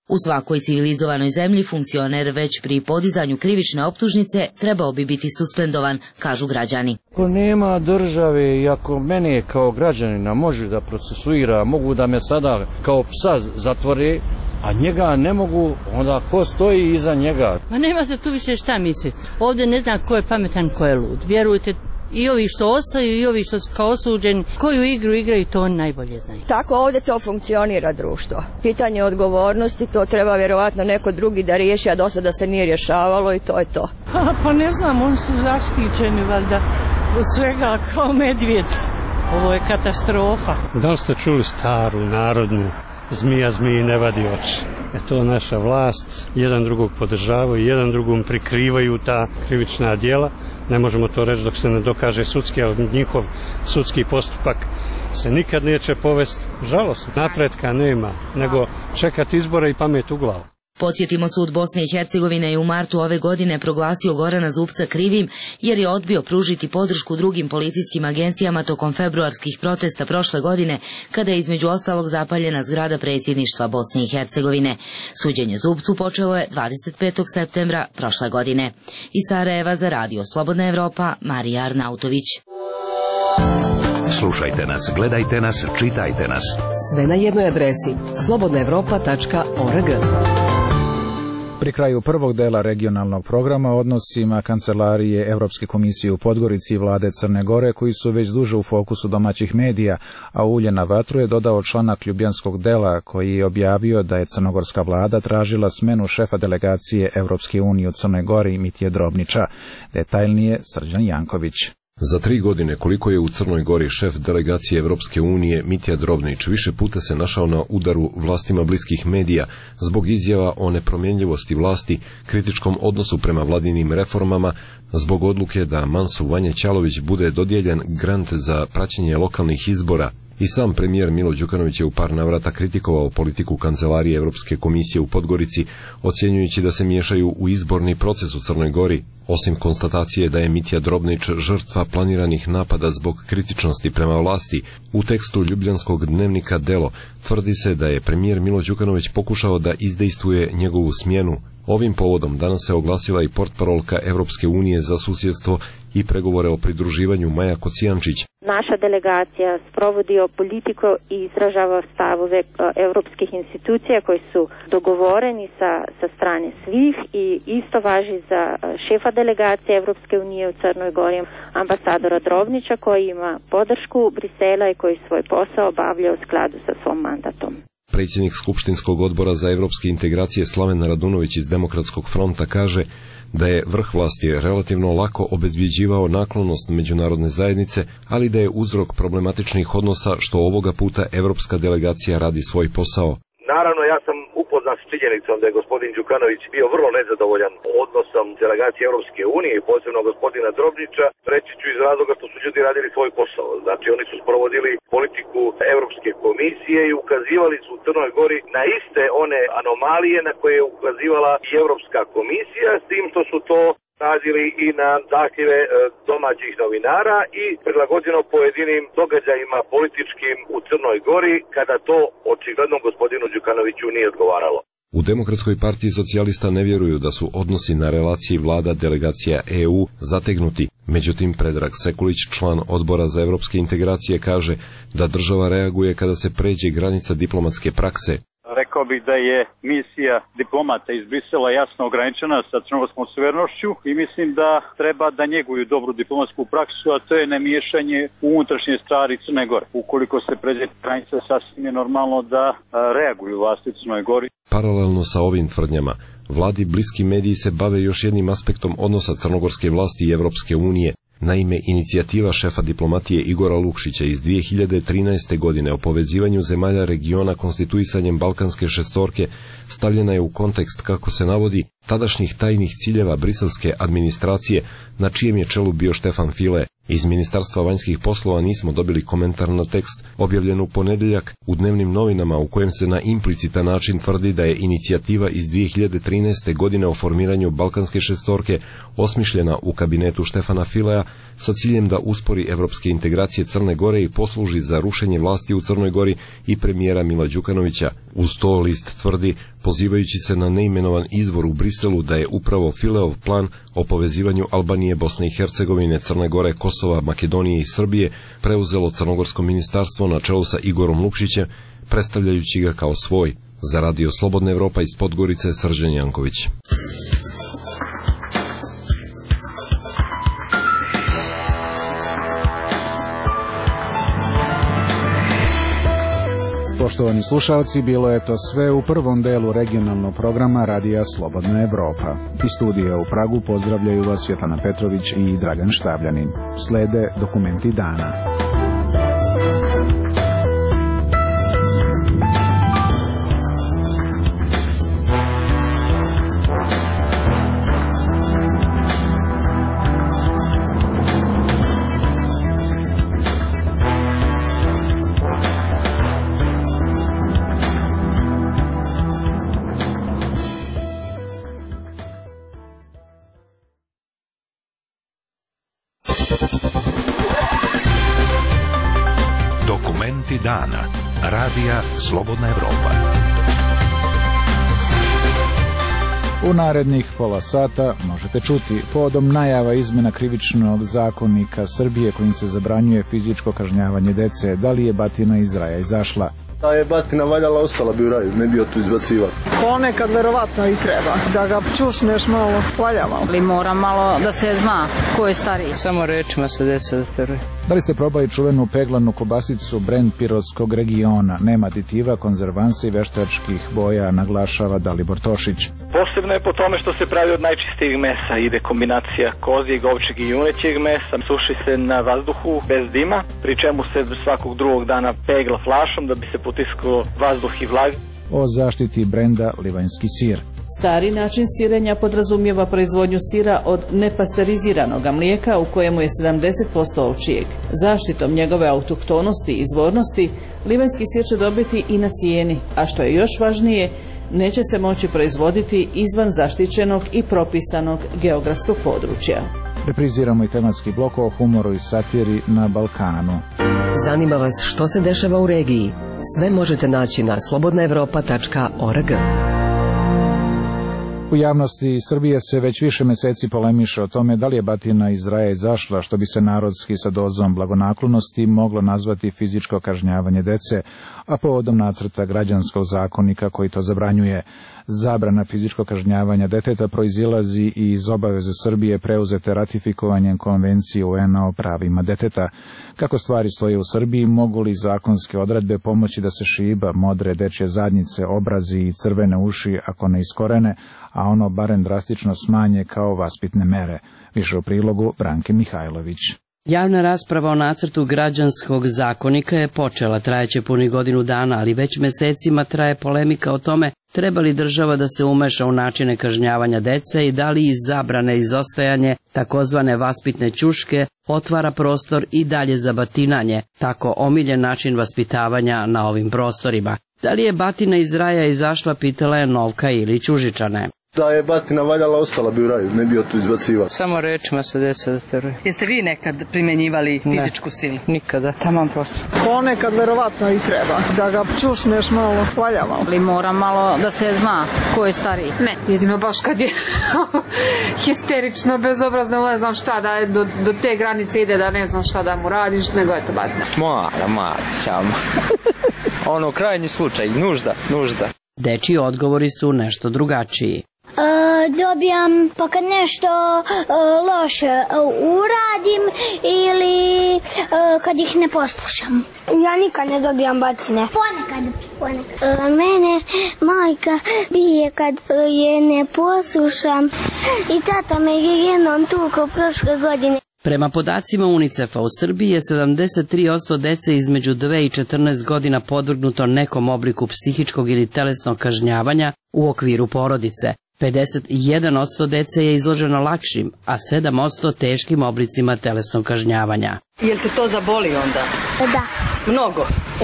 Speaker 21: U svakoj civilizovanoj zemlji funkcioner već pri podizanju krivične optužnice trebao bi biti suspendovan, kažu građani.
Speaker 4: Ako nema države i ako mene kao građanina može da procesuira, mogu da me sada kao psa zatvore, a njega ne mogu, onda ko stoji iza njega?
Speaker 5: Ma nema se tu više šta misliti. Ovdje ne znam ko je pametan, ko je lud. Vjerujte, i ovi što ostaju i ovi što su kao osuđeni, koju igru igraju, to oni najbolje znaju.
Speaker 6: Tako ovdje to funkcionira društvo. Pitanje odgovornosti, to treba vjerovatno neko drugi da riješi, a do sada se nije rješavalo i to je to.
Speaker 5: Pa ne znam, oni su zaštićeni valjda od svega kao medvjed. Ovo je katastrofa.
Speaker 7: Da li ste čuli staru narodnu zmija zmiji ne vadi oči? To naša vlast jedan drugog podržavaju, jedan drugom prikrivaju ta krivična djela. Ne možemo to reći dok se ne dokaže sudski, ali njihov sudski postupak se nikad neće povesti. Žalosno, napretka nema, nego čekati izbore i pamet u glavu.
Speaker 21: Podsjetimo, sud Bosne i Hercegovine je u martu ove godine proglasio Gorana Zubca krivim jer je odbio pružiti podršku drugim policijskim agencijama tokom februarskih protesta prošle godine, kada je između ostalog zapaljena zgrada predsjedništva Bosne i Hercegovine. Suđenje Zubcu počelo je 25. septembra prošle godine. Iz Sarajeva za Radio Slobodna Evropa, Marija Arnautović.
Speaker 3: Slušajte nas, gledajte nas, čitajte nas.
Speaker 2: Sve na jednoj adresi slobodnaevropa.org.
Speaker 1: Pri kraju prvog dela regionalnog programa odnosima Kancelarije Evropske komisije u Podgorici i vlade Crne Gore, koji su već duže u fokusu domaćih medija, a ulje na vatru je dodao članak ljubljanskog dela koji je objavio da je crnogorska vlada tražila smenu šefa delegacije Evropske unije u Crnoj Gori Mitje Drobnića. Detaljnije Srđan Janković.
Speaker 25: Za 3 godine koliko je u Crnoj Gori šef delegacije Evropske unije Mitja Drobnić više puta se našao na udaru vlastima bliskih medija zbog izjava o nepromjenljivosti vlasti, kritičkom odnosu prema vladinim reformama, zbog odluke da Mansu Vanje Ćalović bude dodijeljen grant za praćenje lokalnih izbora. I sam premijer Milo Đukanović je u par navrata kritikovao politiku Kancelarije Evropske komisije u Podgorici, ocjenjujući da se miješaju u izborni proces u Crnoj Gori. Osim konstatacije da je Mitja Drobnić žrtva planiranih napada zbog kritičnosti prema vlasti, u tekstu ljubljanskog dnevnika Delo tvrdi se da je premijer Milo Đukanović pokušao da izdejstvuje njegovu smjenu. Ovim povodom danas se oglasila i portparolka Evropske unije za susjedstvo i pregovore o pridruživanju Maja Kocijančić.
Speaker 26: Naša delegacija sprovodi politiku i izražava stavove evropskih institucija koji su dogovoreni sa strane svih i isto važi za šefa delegacije Evropske unije u Crnoj Gori, ambasadora Drobnića, koji ima podršku Brisela i koji svoj posao obavlja u skladu sa svom mandatom.
Speaker 25: Predsjednik Skupštinskog odbora za evropske integracije Slaven Radunović iz Demokratskog fronta kaže da je vrh vlasti relativno lako obezbjeđivao naklonost međunarodne zajednice, ali da je uzrok problematičnih odnosa što ovoga puta evropska delegacija radi svoj posao.
Speaker 27: Naravno, ja sam upoznat s činjenicom da je gospodin Đukanović bio vrlo nezadovoljan odnosom delegacije Europske unije i posebno gospodina Drobnića, reći ću iz razloga što su ljudi radili svoj posao. Znači, oni su sprovodili politiku Europske komisije i ukazivali su u Crnoj Gori na iste one anomalije na koje je ukazivala i Europska komisija, s tim što su to radili i na zahtjeve domaćih novinara i prilagođeno pojedinim događajima političkim u Crnoj Gori, kada to očigledno gospodinu Đukanoviću nije odgovaralo.
Speaker 25: U Demokratskoj partiji socijalista ne vjeruju da su odnosi na relaciji vlada delegacija EU zategnuti. Međutim, Predrag Sekulić, član odbora za evropske integracije, kaže da država reaguje kada se pređe granica diplomatske prakse.
Speaker 28: Rekao bih da je misija diplomata iz Brisela jasno ograničena sa crnogorskom suverenošću i mislim da treba da njeguju dobru diplomatsku praksu, a to je nemiješanje u unutrašnje stvari Crne Gore. Ukoliko se pređe granica, sasvim je normalno da reaguju vlasti u Crnoj Gori.
Speaker 25: Paralelno sa ovim tvrdnjama, vladi bliski mediji se bave još jednim aspektom odnosa crnogorske vlasti i Evropske unije. Naime, inicijativa šefa diplomatije Igora Lukšića iz 2013. godine o povezivanju zemalja regiona konstituisanjem Balkanske šestorke stavljena je u kontekst, kako se navodi, tadašnjih tajnih ciljeva briselske administracije, na čijem je čelu bio Štefan File. Iz Ministarstva vanjskih poslova nismo dobili komentar na tekst objavljen u ponedjeljak u dnevnim novinama, u kojem se na implicitan način tvrdi da je inicijativa iz 2013. godine o formiranju Balkanske šestorke osmišljena u kabinetu Štefana Filea sa ciljem da uspori evropske integracije Crne Gore i posluži za rušenje vlasti u Crnoj Gori i premijera Mila Đukanovića. Uz to list tvrdi pozivajući se na neimenovan izvor u Briselu da je upravo Fileov plan o povezivanju Albanije, Bosne i Hercegovine, Crne Gore, Kosova, Makedonije i Srbije preuzelo Crnogorsko ministarstvo na čelu sa Igorom Lukšićem, predstavljajući ga kao svoj. Za Radio Slobodna Evropa iz Podgorice, Srđan Janković.
Speaker 1: Poštovani slušalci, bilo je to sve u prvom delu regionalnog programa Radija Slobodna Evropa. Iz studija u Pragu pozdravljaju vas Svetlana Petrović i Dragan Štabljanin. Slede dokumenti dana.
Speaker 3: Dokumenti dana. Radija Slobodna Evropa.
Speaker 1: U narednih pola sata možete čuti povodom najava izmena krivičnog zakonika Srbije kojim se zabranjuje fizičko kažnjavanje dece, da li je batina iz raja izašla.
Speaker 9: Da je batina valjala, ostala bi u raju, ne bi tu izbacivati.
Speaker 10: Ponekad verovatno i treba, da ga čušneš malo, valjava.
Speaker 11: Ali mora malo da se zna ko je stariji.
Speaker 12: Samo rečima se deca doteruje.
Speaker 1: Da li ste probali čuvenu peglanu kobasicu brend Pirotskog regiona? Nema aditiva, konzervansa i veštačkih boja, naglašava Dalibor Tošić.
Speaker 13: Posebno je po tome što se pravi od najčistijeg mesa. Ide kombinacija kozijeg, ovčjeg i junećeg mesa. Suši se na vazduhu bez dima, pri čemu se svakog drugog dana pegla flašom da bi se potiskao vazduh i vlag.
Speaker 1: O zaštiti brenda Livanjski sir.
Speaker 14: Stari način sirenja podrazumijeva proizvodnju sira od nepasteriziranog mlijeka u kojemu je 70% ovčijeg. Zaštitom njegove autohtonosti i izvornosti, livanjski sir će dobiti i na cijeni, a što je još važnije, neće se moći proizvoditi izvan zaštićenog i propisanog geografskog područja.
Speaker 1: Repriziramo i tematski blok o humoru i satiri na Balkanu.
Speaker 2: Zanima vas što se dešava u regiji? Sve možete naći na slobodnaevropa.org.
Speaker 1: U javnosti Srbije se već više meseci polemiše o tome da li je batina iz raja izašla, što bi se narodski sa dozom blagonaklonosti moglo nazvati fizičko kažnjavanje dece, a povodom nacrta građanskog zakonika koji to zabranjuje. Zabrana fizičkog kažnjavanja deteta proizilazi i iz obaveze Srbije preuzete ratifikovanjem Konvencije UN-a o pravima deteta. Kako stvari stoje u Srbiji, mogu li zakonske odredbe pomoći da se šiba, modre dečje zadnjice, obrazi i crvene uši ako ne iskorene, a ono barem drastično smanje kao vaspitne mere? Više u prilogu Branke Mihajlović.
Speaker 15: Javna rasprava o nacrtu građanskog zakonika je počela, trajeće punih godinu dana, ali već mesecima traje polemika o tome treba li država da se umeša u načine kažnjavanja dece i da li iz zabrane izostajanje takozvane vaspitne ćuške otvara prostor i dalje za batinanje, tako omiljen način vaspitavanja na ovim prostorima. Da li je batina iz raja izašla, pitala je Novka Ilić Užičane.
Speaker 9: Da je batina valjala, ostala bi u raju, ne bi tu izbacivati.
Speaker 12: Samo rečima se deca doteruje.
Speaker 14: Jeste vi nekad primjenjivali fizičku silu?
Speaker 12: Nikada, taman prosto.
Speaker 10: Ponekad verovatno i treba, da ga čušneš malo, valjava.
Speaker 11: Ali mora malo da se zna ko je stariji.
Speaker 16: Ne, jedino baš kad je histerično, bezobrazno, ne znam šta, da do te granice ide da ne znam šta da mu radiš, nego je to batina.
Speaker 12: Mora, samo. Ono, krajnji slučaj, nužda.
Speaker 15: Dečiji odgovori su nešto drugačiji.
Speaker 29: Dobijam pa kad nešto loše uradim ili kad ih ne poslušam.
Speaker 30: Ja nikad ne dobijam batine.
Speaker 29: Ponekad. Mene majka bije kad je ne poslušam i tata me je jednom tukao prošle godine.
Speaker 15: Prema podacima UNICEF-a u Srbiji je 73% dece između 2 i 14 godina podvrgnuto nekom obliku psihičkog ili telesnog kažnjavanja u okviru porodice. 51% dece je izloženo lakšim, a 7% teškim oblicima telesnog kažnjavanja.
Speaker 14: Jel te to zaboli onda?
Speaker 29: Da.
Speaker 14: Mnogo?
Speaker 29: Da.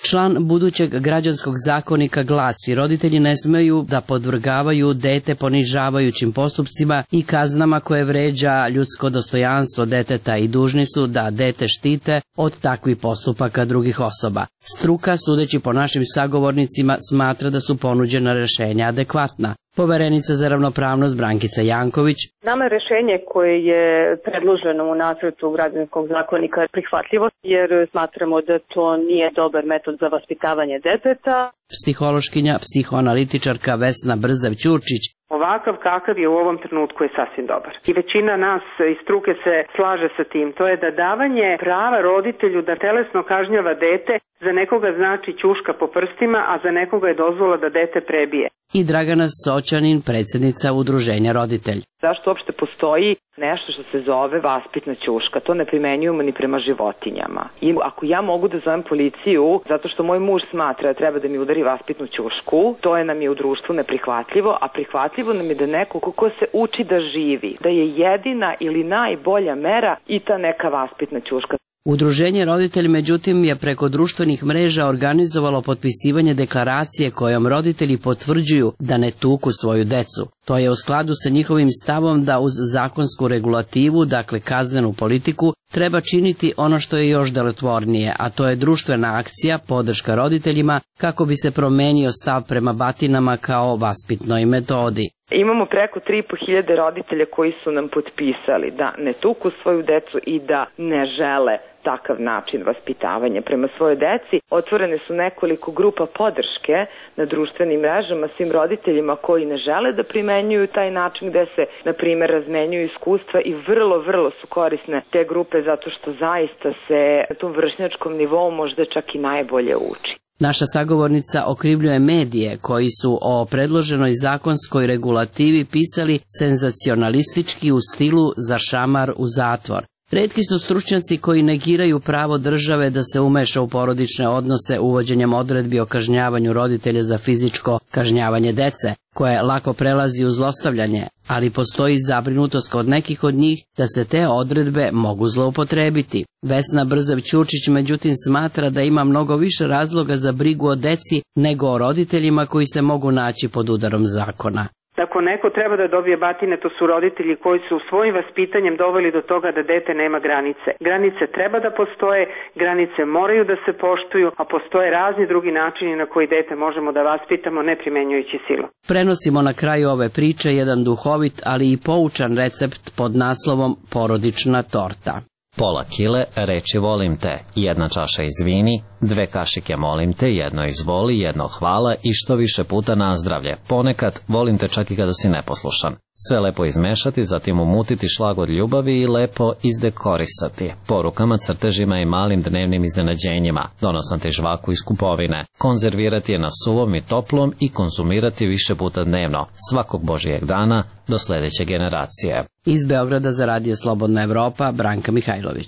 Speaker 15: Član budućeg građanskog zakonika glasi: roditelji ne smeju da podvrgavaju dete ponižavajućim postupcima i kaznama koje vređa ljudsko dostojanstvo deteta i dužni su da dete štite od takvih postupaka drugih osoba. Struka, sudeći po našim sagovornicima, smatra da su ponuđena rešenja adekvatna. Poverenica za ravnopravnost Brankica Janković:
Speaker 4: nama je rešenje koje je predloženo u nacrtu građanskog zakonika prihvatljivo, jer smatramo da to nije dobar metod za vaspitavanje deteta.
Speaker 15: Psihološkinja, psihoanalitičarka Vesna Brzav-Ćurčić:
Speaker 6: ovakav kakav je u ovom trenutku je sasvim dobar. I većina nas iz struke se slaže sa tim. To je da davanje prava roditelju da telesno kažnjava dete za nekoga znači ćuška po prstima, a za nekoga je dozvola da dete prebije.
Speaker 15: I Dragana Soćanin, predsjednica Udruženja Roditelj:
Speaker 8: zašto uopšte postoji nešto što se zove vaspitna ćuška? To ne primenjujemo ni prema životinjama. I ako ja mogu da zovem policiju zato što moj muž smatra da treba da mi udari vaspitnu ćušku, to je nam je u društvu neprihvatljivo, a prihvatljivo nam je da neko ko se uči da živi, da je jedina ili najbolja mera i ta neka vaspitna ćuška.
Speaker 15: Udruženje Roditelj, međutim, je preko društvenih mreža organizovalo potpisivanje deklaracije kojom roditelji potvrđuju da ne tuku svoju decu. To je u skladu sa njihovim stavom da uz zakonsku regulativu, dakle kaznenu politiku, treba činiti ono što je još delotvornije, a to je društvena akcija, podrška roditeljima, kako bi se promenio stav prema batinama kao vaspitnoj metodi.
Speaker 8: Imamo preko 3.500 roditelja koji su nam potpisali da ne tuku svoju decu i da ne žele takav način vaspitavanja prema svojoj deci. Otvorene su nekoliko grupa podrške na društvenim mrežama svim roditeljima koji ne žele da primenjuju taj način, gde se, na primjer, razmenjuju iskustva i vrlo su korisne te grupe zato što zaista se na tom vršnjačkom nivou možda čak i najbolje uči.
Speaker 15: Naša sagovornica okrivljuje medije koji su o predloženoj zakonskoj regulativi pisali senzacionalistički u stilu za šamar u zatvor. Retki su stručnjaci koji negiraju pravo države da se umeša u porodične odnose uvođenjem odredbi o kažnjavanju roditelja za fizičko kažnjavanje dece, koje lako prelazi u zlostavljanje, ali postoji zabrinutost kod nekih od njih da se te odredbe mogu zloupotrebiti. Vesna Brzav-Ćurčić međutim smatra da ima mnogo više razloga za brigu o deci nego o roditeljima koji se mogu naći pod udarom zakona.
Speaker 6: Ako neko treba da dobije batine, to su roditelji koji su svojim vaspitanjem doveli do toga da dete nema granice. Granice treba da postoje, granice moraju da se poštuju, a postoje razni drugi načini na koji dete možemo da vaspitamo ne primenjujući silu.
Speaker 15: Prenosimo na kraju ove priče jedan duhovit, ali i poučan recept pod naslovom Porodična torta.
Speaker 17: Pola kile reči volim te, 1 čaša izvini, 2 kašike molim te, 1 izvoli, 1 hvala i što više puta nazdravlje. Ponekad volim te čak i kada si neposlušan. Sve lepo izmešati, zatim umutiti šlagvor ljubavi i lepo izdekorisati. Porukama, crtežima i malim dnevnim iznenađenjima. Donosan ti žvaku iz kupovine. Konzervirati je na suvom i toplom i konzumirati više puta dnevno. Svakog Božijeg dana do sledeće generacije.
Speaker 15: Iz Beograda za Radio Slobodna Evropa, Branka Mihajlović.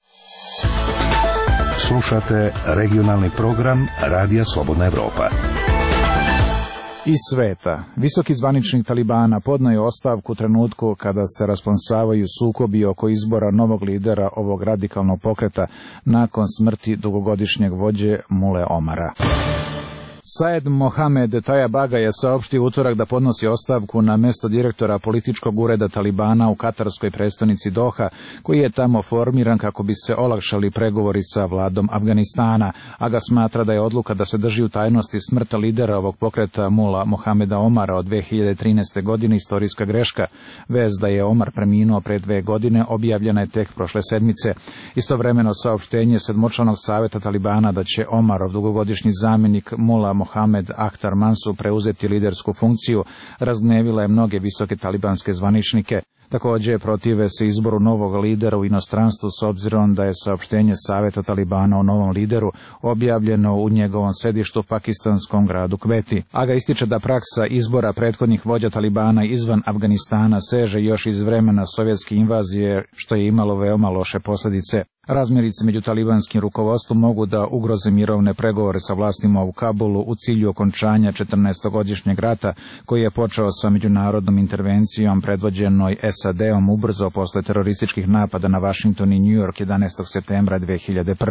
Speaker 3: Slušate regionalni program Radija Slobodna Evropa.
Speaker 1: Iz sveta. Visoki zvaničnik Talibana podneo je ostavku u trenutku kada se rasplamsavaju sukobi oko izbora novog lidera ovog radikalnog pokreta nakon smrti dugogodišnjeg vođe Mule Omara. Saed Mohamed Tajabaga je saopštio utorak da podnosi ostavku na mesto direktora političkog ureda Talibana u katarskoj prestonici Doha, koji je tamo formiran kako bi se olakšali pregovori sa vladom Afganistana, a ga smatra da je odluka da se drži u tajnosti smrta lidera ovog pokreta Mula Mohameda Omara od 2013. godine istorijska greška. Vez da je Omar preminuo pre 2 godine objavljena je tek prošle sedmice. Istovremeno saopštenje sedmočlanog saveta Talibana da će Omarov dugogodišnji zamjenik Mula Mohamed Akhtar Mansur preuzeti lidersku funkciju razgnevila je mnoge visoke talibanske zvaničnike. Također protive se izboru novog lidera u inostranstvu s obzirom da je saopštenje Saveta Talibana o novom lideru objavljeno u njegovom sedištu pakistanskom gradu Kveti. Aga ističe da praksa izbora prethodnih vođa Talibana izvan Afganistana seže još iz vremena sovjetske invazije, što je imalo veoma loše posljedice. Razmirice među talibanskim rukovodstvom mogu da ugroze mirovne pregovore sa vlastima u Kabulu u cilju okončanja 14-godišnjeg rata koji je počeo sa međunarodnom intervencijom predvođenoj SAD-om ubrzo posle terorističkih napada na Washington i New York 11. septembra 2001.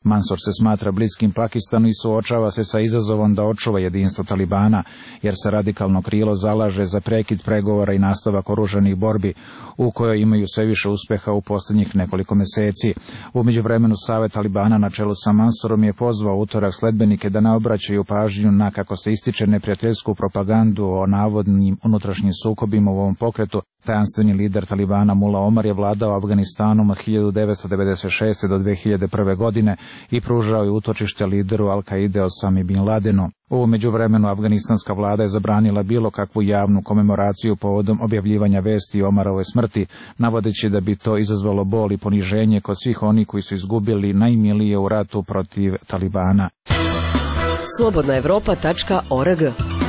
Speaker 1: Mansur se smatra bliskim Pakistanu i suočava se sa izazovom da očuva jedinstvo Talibana, jer se radikalno krilo zalaže za prekid pregovora i nastavak oružanih borbi, u kojoj imaju sve više uspeha u posljednjih nekoliko meseci. U međuvremenu Savet Talibana na čelu sa Mansurom je pozvao utorak sledbenike da ne obraćaju pažnju na, kako se ističe, neprijateljsku propagandu o navodnim unutrašnjim sukobima u ovom pokretu. Tajanstveni lider Talibana Mullah Omar je vladao Afganistanom od 1996. do 2001. godine i pružao je utočište lideru Al-Kaide Osami bin Ladenu. U međuvremenu afganistanska vlada je zabranila bilo kakvu javnu komemoraciju povodom objavljivanja vesti o Omarovoj smrti, navodeći da bi to izazvalo bol i poniženje kod svih onih koji su izgubili najmilije u ratu protiv Talibana.
Speaker 2: slobodnaevropa.org.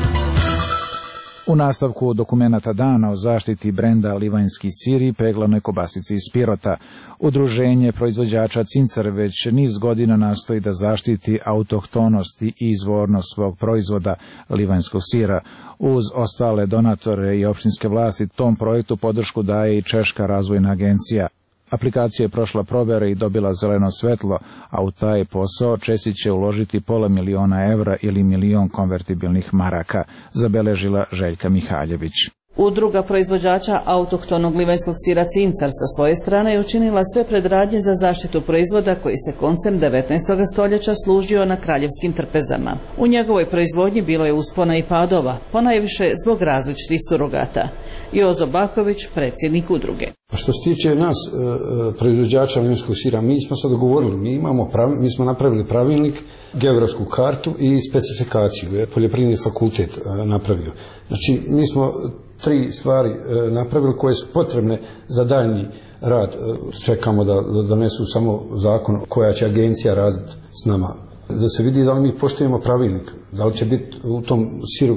Speaker 1: U nastavku dokumenata dana o zaštiti brenda livanjski sir i peglanoj kobasici iz Pirota, udruženje proizvođača Cincar već niz godina nastoji da zaštiti autohtonost i izvornost svog proizvoda livanjskog sira. Uz ostale donatore i opštinske vlasti tom projektu podršku daje i Češka razvojna agencija. Aplikacija je prošla provere i dobila zeleno svetlo, a u taj posao Česi će uložiti $500.000 evra ili 1.000.000 konvertibilnih maraka, zabeležila Željka Mihaljević.
Speaker 14: Udruga proizvođača autohtonog livanjskog sira Cincar sa svoje strane je učinila sve predradnje za zaštitu proizvoda koji se koncem 19. stoljeća služio na kraljevskim trpezama. U njegovoj proizvodnji bilo je uspona i padova, ponajviše zbog različitih surogata. Jozo Baković, predsjednik udruge.
Speaker 5: Što se tiče nas, proizvođača livanjskog sira, mi smo se dogovorili, mi smo napravili pravilnik, geografsku kartu i specifikaciju, Poljoprivredni fakultet napravio. Znači, mi smo 3 stvari napravili koje su potrebne za daljnji rad. Čekamo da donesu samo zakon koja će agencija raditi s nama. Da se vidi da li mi poštujemo pravilnik, da li će biti u tom siru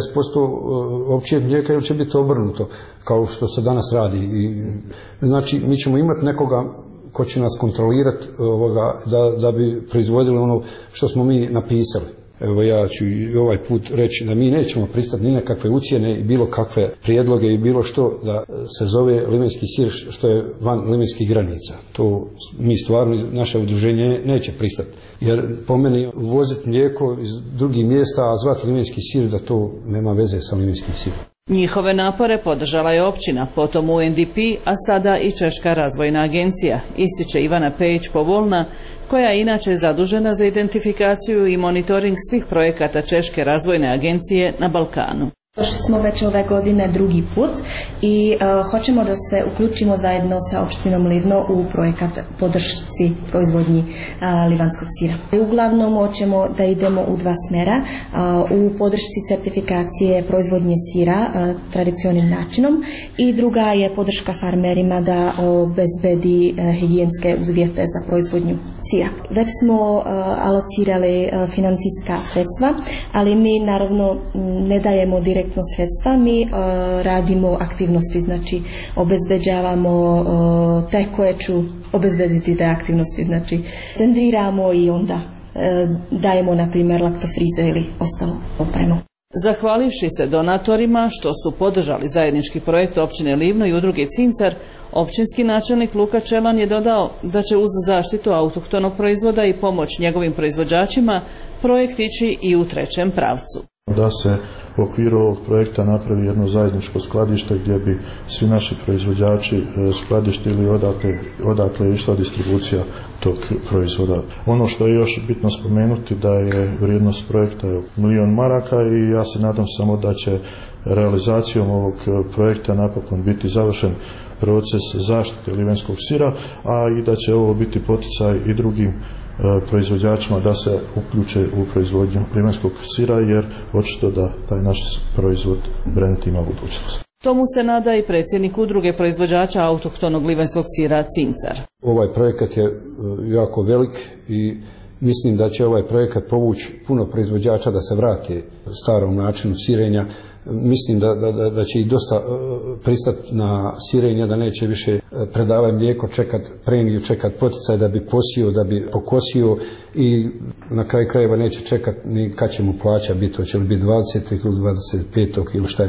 Speaker 5: 70% općeg mlijeka ili će biti obrnuto, kao što se danas radi. Znači, mi ćemo imati nekoga ko će nas kontrolirati da bi proizvodili ono što smo mi napisali. Evo, ja ću i ovaj put reći da mi nećemo pristati ni nekakve ucjene i bilo kakve prijedloge i bilo što da se zove livanjski sir što je van livanjskih granica. To mi stvarno, naše udruženje neće pristati. Jer po meni uvoziti mlijeko iz drugih mjesta, a zvati livanjski sir, da to nema veze sa livanjskim sirom.
Speaker 14: Njihove napore podržala je općina, potom UNDP, a sada i Češka razvojna agencija, ističe Ivana Pejić-Povolna, koja je inače zadužena za identifikaciju i monitoring svih projekata Češke razvojne agencije na Balkanu.
Speaker 7: Došli smo već ove godine drugi put i hoćemo da se uključimo zajedno sa opštinom Livno u projekat podršci proizvodnji livanjskog sira. Uglavnom hoćemo da idemo u 2 smjera, u podršci certifikacije proizvodnje sira tradicionalnim načinom i druga je podrška farmerima da obezbedi higijenske uvjete za proizvodnju sira. Već smo alocirali financijska sredstva, ali mi naravno ne dajemo direktno sredstva, mi radimo aktivnosti, znači obezbeđavamo te koje ću obezbediti te aktivnosti, znači tendriramo i onda dajemo na primjer laktofrize ili ostalo opremu.
Speaker 14: Zahvalivši se donatorima što su podržali zajednički projekt općine Livno i udruge Cincar, općinski načelnik Luka Čelan je dodao da će uz zaštitu autohtonog proizvoda i pomoć njegovim proizvođačima projekt ići i u 3. pravcu.
Speaker 18: Da se u okviru ovog projekta napravi jedno zajedničko skladište gdje bi svi naši proizvođači skladištili odakle je išla distribucija tog proizvoda. Ono što je još bitno spomenuti da je vrijednost projekta 1.000.000 maraka i ja se nadam samo da će realizacijom ovog projekta napokon biti završen proces zaštite livanjskog sira, a i da će ovo biti poticaj i drugim proizvođačima da se uključe u proizvodnju livanjskog sira, jer očito da taj naš proizvod brend ima budućnost.
Speaker 14: Tomu se nada i predsjednik udruge proizvođača autohtonog livanjskog sira Cincar.
Speaker 5: Ovaj projekat je jako velik i mislim da će ovaj projekat povući puno proizvođača da se vrati starom načinu sirenja. Mislim da će i dosta pristati na sirenje, da neće više predavati mlijeko, čekat premiju, čekat poticaj da bi posio, da bi pokosio i na kraju krajeva neće čekat ni kad će mu plaća biti, hoće li biti 20. ili 25. ili šta ja znam.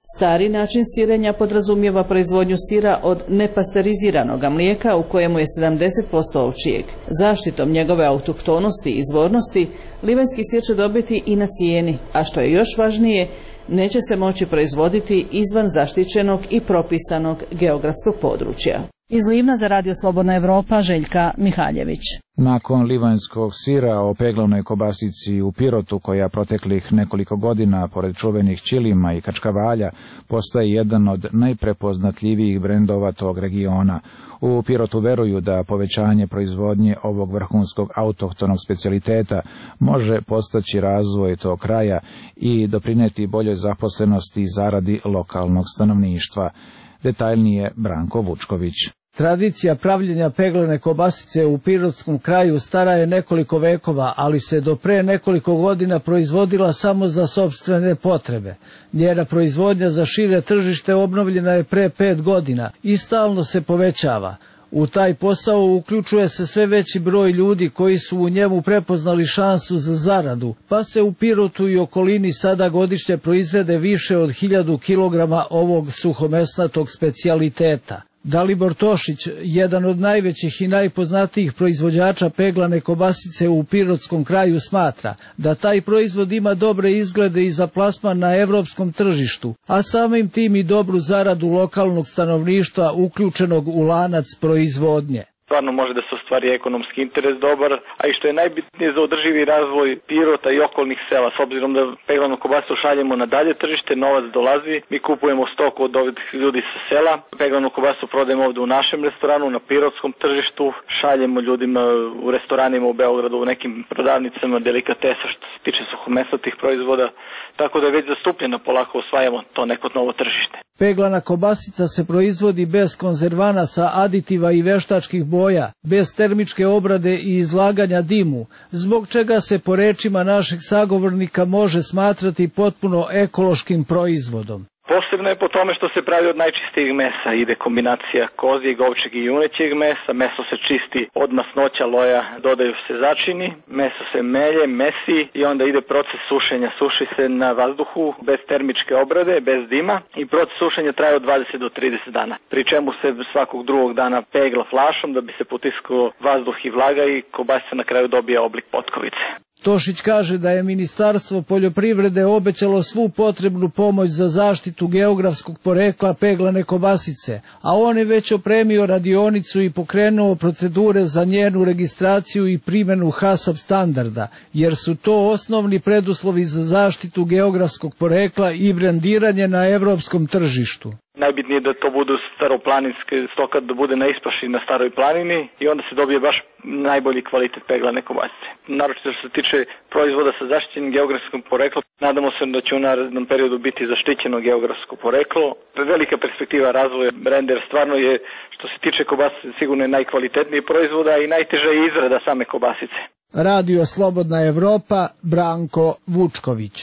Speaker 14: Stari način sirenja podrazumijeva proizvodnju sira od nepasteriziranog mlijeka u kojemu je 70% ovčijeg. Zaštitom njegove autohtonosti i izvornosti, livanjski sir će dobiti i na cijeni, a što je još važnije, neće se moći proizvoditi izvan zaštićenog i propisanog geografskog područja. Iz Livna za Radio Slobodna Evropa, Željka Mihaljević.
Speaker 1: Nakon livanjskog sira o peglavnoj kobasici u Pirotu, koja proteklih nekoliko godina, pored čuvenih ćilima i kačkavalja, postaje jedan od najprepoznatljivijih brendova tog regiona. U Pirotu veruju da povećanje proizvodnje ovog vrhunskog autohtonog specijaliteta može postaći razvoj tog kraja i doprineti boljoj zaposlenosti i zaradi lokalnog stanovništva. Detaljnije Branko Vučković.
Speaker 19: Tradicija pravljenja peglane kobasice u pirotskom kraju stara je nekoliko vekova, ali se do pre nekoliko godina proizvodila samo za sopstvene potrebe. Njena proizvodnja za šire tržište obnovljena je pre 5 godina i stalno se povećava. U taj posao uključuje se sve veći broj ljudi koji su u njemu prepoznali šansu za zaradu, pa se u Pirotu i okolini sada godišnje proizvede više od 1000 kilograma ovog suhomesnatog specijaliteta. Dalibor Tošić, jedan od najvećih i najpoznatijih proizvođača peglane kobasice u pirotskom kraju, smatra da taj proizvod ima dobre izglede i za plasman na evropskom tržištu, a samim tim i dobru zaradu lokalnog stanovništva uključenog u lanac proizvodnje.
Speaker 13: Stvarno može da se ostvari ekonomski interes dobar, a i što je najbitnije za održivi razvoj Pirota i okolnih sela. S obzirom da peglanu kobasu šaljemo na dalje tržište, novac dolazi, mi kupujemo stoku od ovih ljudi sa sela, peglanu kobasu prodajemo ovde u našem restoranu, na pirotskom tržištu, šaljemo ljudima u restoranima u Beogradu, u nekim prodavnicama delikatesa što se tiče suhomesnatih proizvoda, tako da je već zastupljeno, polako osvajamo to neko novo tržište.
Speaker 19: Peglana kobasica se proizvodi bez konzervanasa, aditiva i veštačkih boja, bez termičke obrade i izlaganja dimu, zbog čega se po rečima našeg sagovornika može smatrati potpuno ekološkim proizvodom.
Speaker 13: Posebno je po tome što se pravi od najčistijeg mesa. Ide kombinacija kozijeg, ovčjeg i junećeg mesa. Meso se čisti od masnoća, loja, dodaju se začini. Meso se melje, mesi i onda ide proces sušenja. Suši se na vazduhu bez termičke obrade, bez dima i proces sušenja traje od 20 do 30 dana. Pri čemu se svakog drugog dana pegla flašom da bi se potiskao vazduh i vlaga i kobasica na kraju dobija oblik potkovice.
Speaker 19: Tošić kaže da je Ministarstvo poljoprivrede obećalo svu potrebnu pomoć za zaštitu geografskog porekla peglane kobasice, a on je već opremio radionicu i pokrenuo procedure za njenu registraciju i primjenu HACCP standarda, jer su to osnovni preduslovi za zaštitu geografskog porekla i brendiranje na evropskom tržištu.
Speaker 13: Najbitnije je da to budu staroplaninske stoka, da bude na ispaši na staroj planini i onda se dobije baš najbolji kvalitet peglane kobasice. Naročito što se tiče proizvoda sa zaštićenim geografskim poreklom, nadamo se da će u narednom periodu biti zaštićeno geografsko poreklo. Velika perspektiva razvoja brenda, jer stvarno je, što se tiče kobasice, sigurno je najkvalitetniji proizvoda i najteža je izrada same kobasice.
Speaker 19: Radio Slobodna Evropa, Branko Vučković.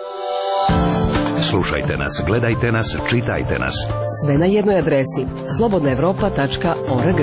Speaker 3: Slušajte nas, gledajte nas, čitajte nas.
Speaker 2: Sve na jednoj adresi slobodnaevropa.org.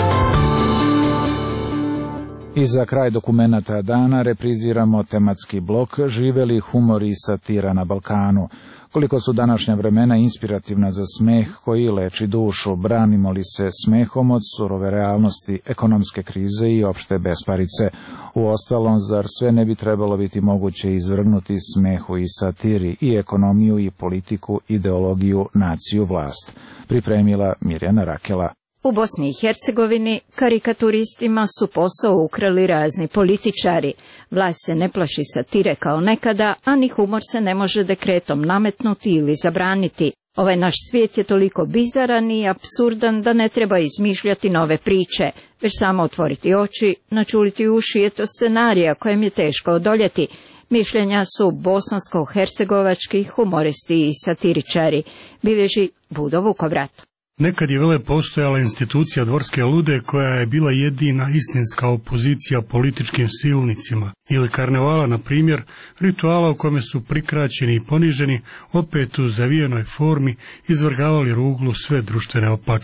Speaker 1: I za kraj dokumenata dana repriziramo tematski blok Živeli humor i satira na Balkanu. Koliko su današnja vremena inspirativna za smeh koji leči dušu, branimo li se smehom od surove realnosti, ekonomske krize i opšte besparice. Uostalom, zar sve ne bi trebalo biti moguće izvrgnuti smehu i satiri i ekonomiju i politiku, ideologiju, naciju, vlast? Pripremila Mirjana Rakela.
Speaker 20: U Bosni i Hercegovini karikaturistima su posao ukrali razni političari. Vlast se ne plaši satire kao nekada, a ni humor se ne može dekretom nametnuti ili zabraniti. Ovaj naš svijet je toliko bizaran i apsurdan da ne treba izmišljati nove priče, već samo otvoriti oči, načuliti uši, eto scenarija kojem je teško odoljeti. Mišljenja su bosansko-hercegovački humoristi i satiričari, bilježi Budo Vukovrat.
Speaker 21: Nekad je vele postojala institucija Dvorske lude koja je bila jedina istinska opozicija političkim silnicima, ili karnevala, na primjer, rituala u kome su prikraćeni i poniženi, opet u zavijenoj formi izvrgavali ruglu sve društvene opačine.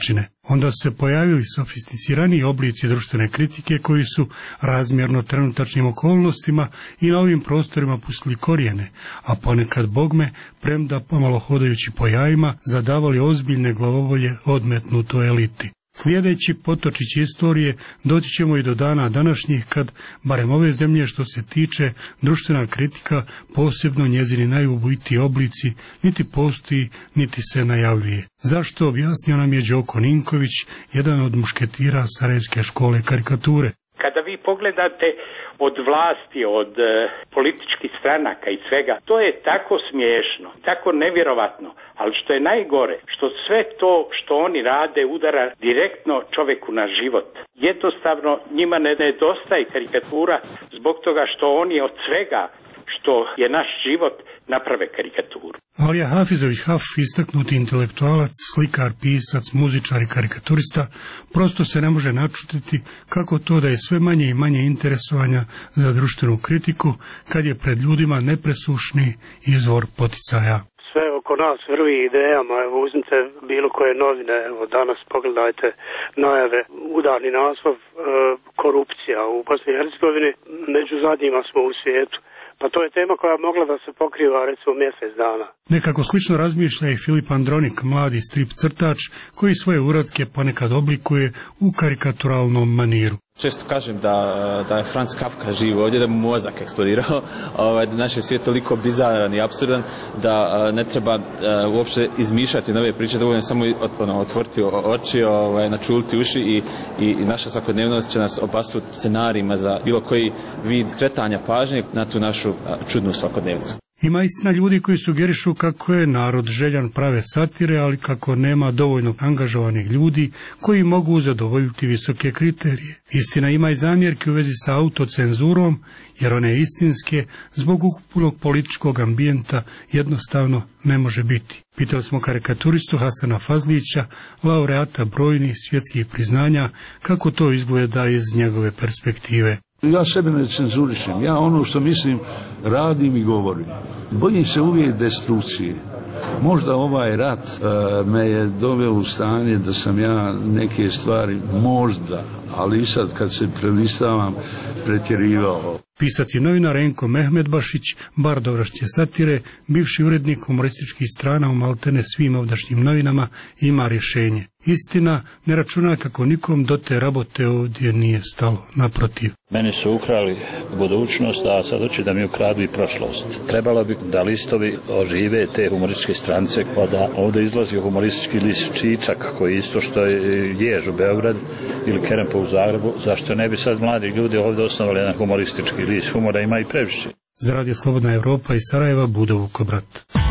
Speaker 21: Onda se pojavili sofisticiraniji oblici društvene kritike koji su razmjerno trenutačnim okolnostima i na ovim prostorima pustili korijene, a ponekad bogme, premda pomalo hodajući po jajima, zadavali ozbiljne glavovolje odmetnutoj eliti. Slijedeći potočić istorije doći ćemo i do dana današnjih kad, barem ove zemlje što se tiče, društvena kritika, posebno njezini najubojitiji oblici, niti postoji, niti se najavljuje. Zašto, objasnio nam je Đoko Ninković, jedan od mušketira Sarajevske škole karikature.
Speaker 9: Kada vi pogledate od vlasti, od političkih stranaka i svega, to je tako smiješno, tako nevjerovatno, ali što je najgore, što sve to što oni rade udara direktno čovjeku na život. Jednostavno njima ne nedostaje karikatura zbog toga što oni od svega što je naš život naprave karikaturu.
Speaker 21: Alija Hafizović Haf, istaknuti intelektualac, slikar, pisac, muzičar i karikaturista, prosto se ne može načutiti kako to da je sve manje i manje interesovanja za društvenu kritiku kad je pred ljudima nepresušni izvor poticaja.
Speaker 10: Sve oko nas vrvi idejama, evo uzmite bilo koje novine, evo danas pogledajte najave, udarni naslov, korupcija u Bosni i Hercegovini, među zadnjima smo u svijetu. Pa to je tema koja mogla da se pokriva recimo mjesec dana.
Speaker 21: Nekako slično razmišlja i Filip Andronik, mladi strip crtač, koji svoje uratke ponekad oblikuje u karikaturalnom maniru.
Speaker 11: Često kažem da je Franz Kafka živ ovdje, da mu mozak eksplodirao, da naš je svijet toliko bizaran i apsurdan da ne treba uopće izmišljati nove priče, dovoljno samo otvoriti oči, načuliti uši i naša svakodnevnost će nas obasuti scenarijima za bilo koji vid kretanja pažnje na tu našu čudnu svakodnevnicu.
Speaker 21: Ima istina ljudi koji sugerišu kako je narod željan prave satire, ali kako nema dovoljno angažovanih ljudi koji mogu zadovoljiti visoke kriterije. Istina ima i zamjerke u vezi sa autocenzurom, jer one istinske, zbog ukupnog političkog ambijenta, jednostavno ne može biti. Pitali smo karikaturistu Hasana Fazlića, laureata brojnih svjetskih priznanja, kako to izgleda iz njegove perspektive.
Speaker 22: Ja sebe ne cenzurišem, ja ono što mislim radim i govorim. Bojim se uvijek destrukcije. Možda ovaj rat me je doveo u stanje da sam ja neke stvari možda, ali i sad kad se prelistavam, pretjerivao.
Speaker 21: Pisac i novinar Enko Mehmedbašić, bar dovrašće satire, bivši urednik humorističkih strana u maltene svim ovdašnjim novinama, ima rješenje. Istina, ne računa kako nikom do te rabote ovdje nije stalo, naprotiv.
Speaker 23: Meni su ukrali budućnost, a sad hoće da mi ukradu i prošlost. Trebalo bi da listovi ožive te humorističke stranice, pa da ovdje izlazi humoristički list Čičak, koji isto što je Jež u Beogradu ili Kerempo u Zagrebu, zašto ne bi sad mladi ljudi ovdje osnovali jedan humoristički list? Humora ima i previše.
Speaker 21: Za Radio Slobodna Evropa iz Sarajeva, Budo Vukobrat.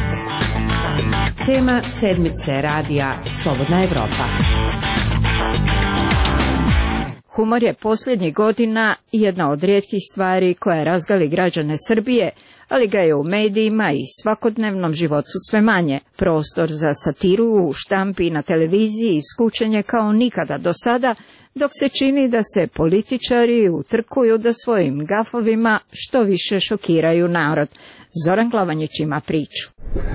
Speaker 24: Tema sedmice radija Slobodna Evropa.
Speaker 20: Humor je posljednjih godina jedna od rijetkih stvari koja razgali građane Srbije, ali ga je u medijima i svakodnevnom životu sve manje. Prostor za satiru u štampi i na televiziji iskučen je kao nikada do sada, dok se čini da se političari utrkuju da svojim gafovima što više šokiraju narod. Zoran Glavanjić ima priču.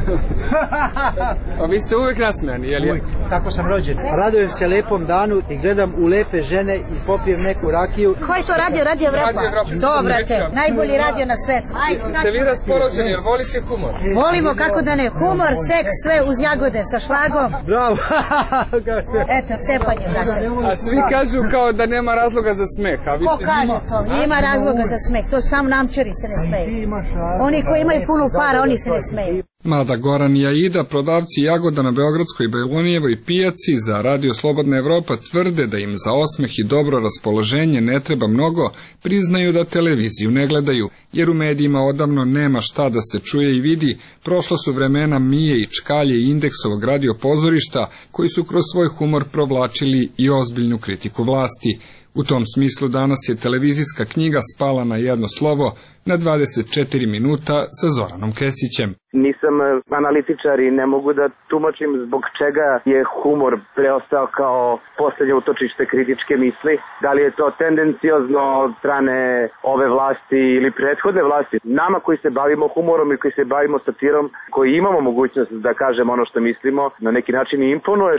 Speaker 25: A vi ste uvijek nasmejani, je li?
Speaker 26: Tako sam rođen. Radujem se lepom danu i gledam u lepe žene i popijem neku rakiju.
Speaker 27: Ko je to radio? Radio Evropa. Dobrate, najbolji radio na svetu.
Speaker 25: Ste vi raspoloženi, jer volite humor?
Speaker 27: Volimo, kako da ne. Humor, seks, sve uz jagode, sa šlagom.
Speaker 26: Bravo.
Speaker 27: Eto, cepanje.
Speaker 25: A svi kažu kao da nema razloga za smeh.
Speaker 27: Ko kaže to? Ima razloga za smeh. To sam namčari se ne smeju. Oni koji imaju puno para, oni se ne smeju.
Speaker 28: Mada Goran i Aida, prodavci jagoda na Beogradskoj i Bajlonijevoj pijaci, za Radio Slobodna Evropa tvrde da im za osmeh i dobro raspoloženje ne treba mnogo, priznaju da televiziju ne gledaju, jer u medijima odavno nema šta da se čuje i vidi. Prošla su vremena Mije i Čkalje i Indeksovog radio pozorišta, koji su kroz svoj humor provlačili i ozbiljnu kritiku vlasti. U tom smislu danas je televizijska knjiga spala na jedno slovo na 24 minuta sa Zoranom Kesićem.
Speaker 4: Nisam analitičar i ne mogu da tumačim zbog čega je humor preostao kao poslednje utočište kritičke misli. Da li je to tendenciozno od strane ove vlasti ili prethodne vlasti. Nama koji se bavimo humorom i koji se bavimo satirom, koji imamo mogućnost da kažemo ono što mislimo, na neki način imponuje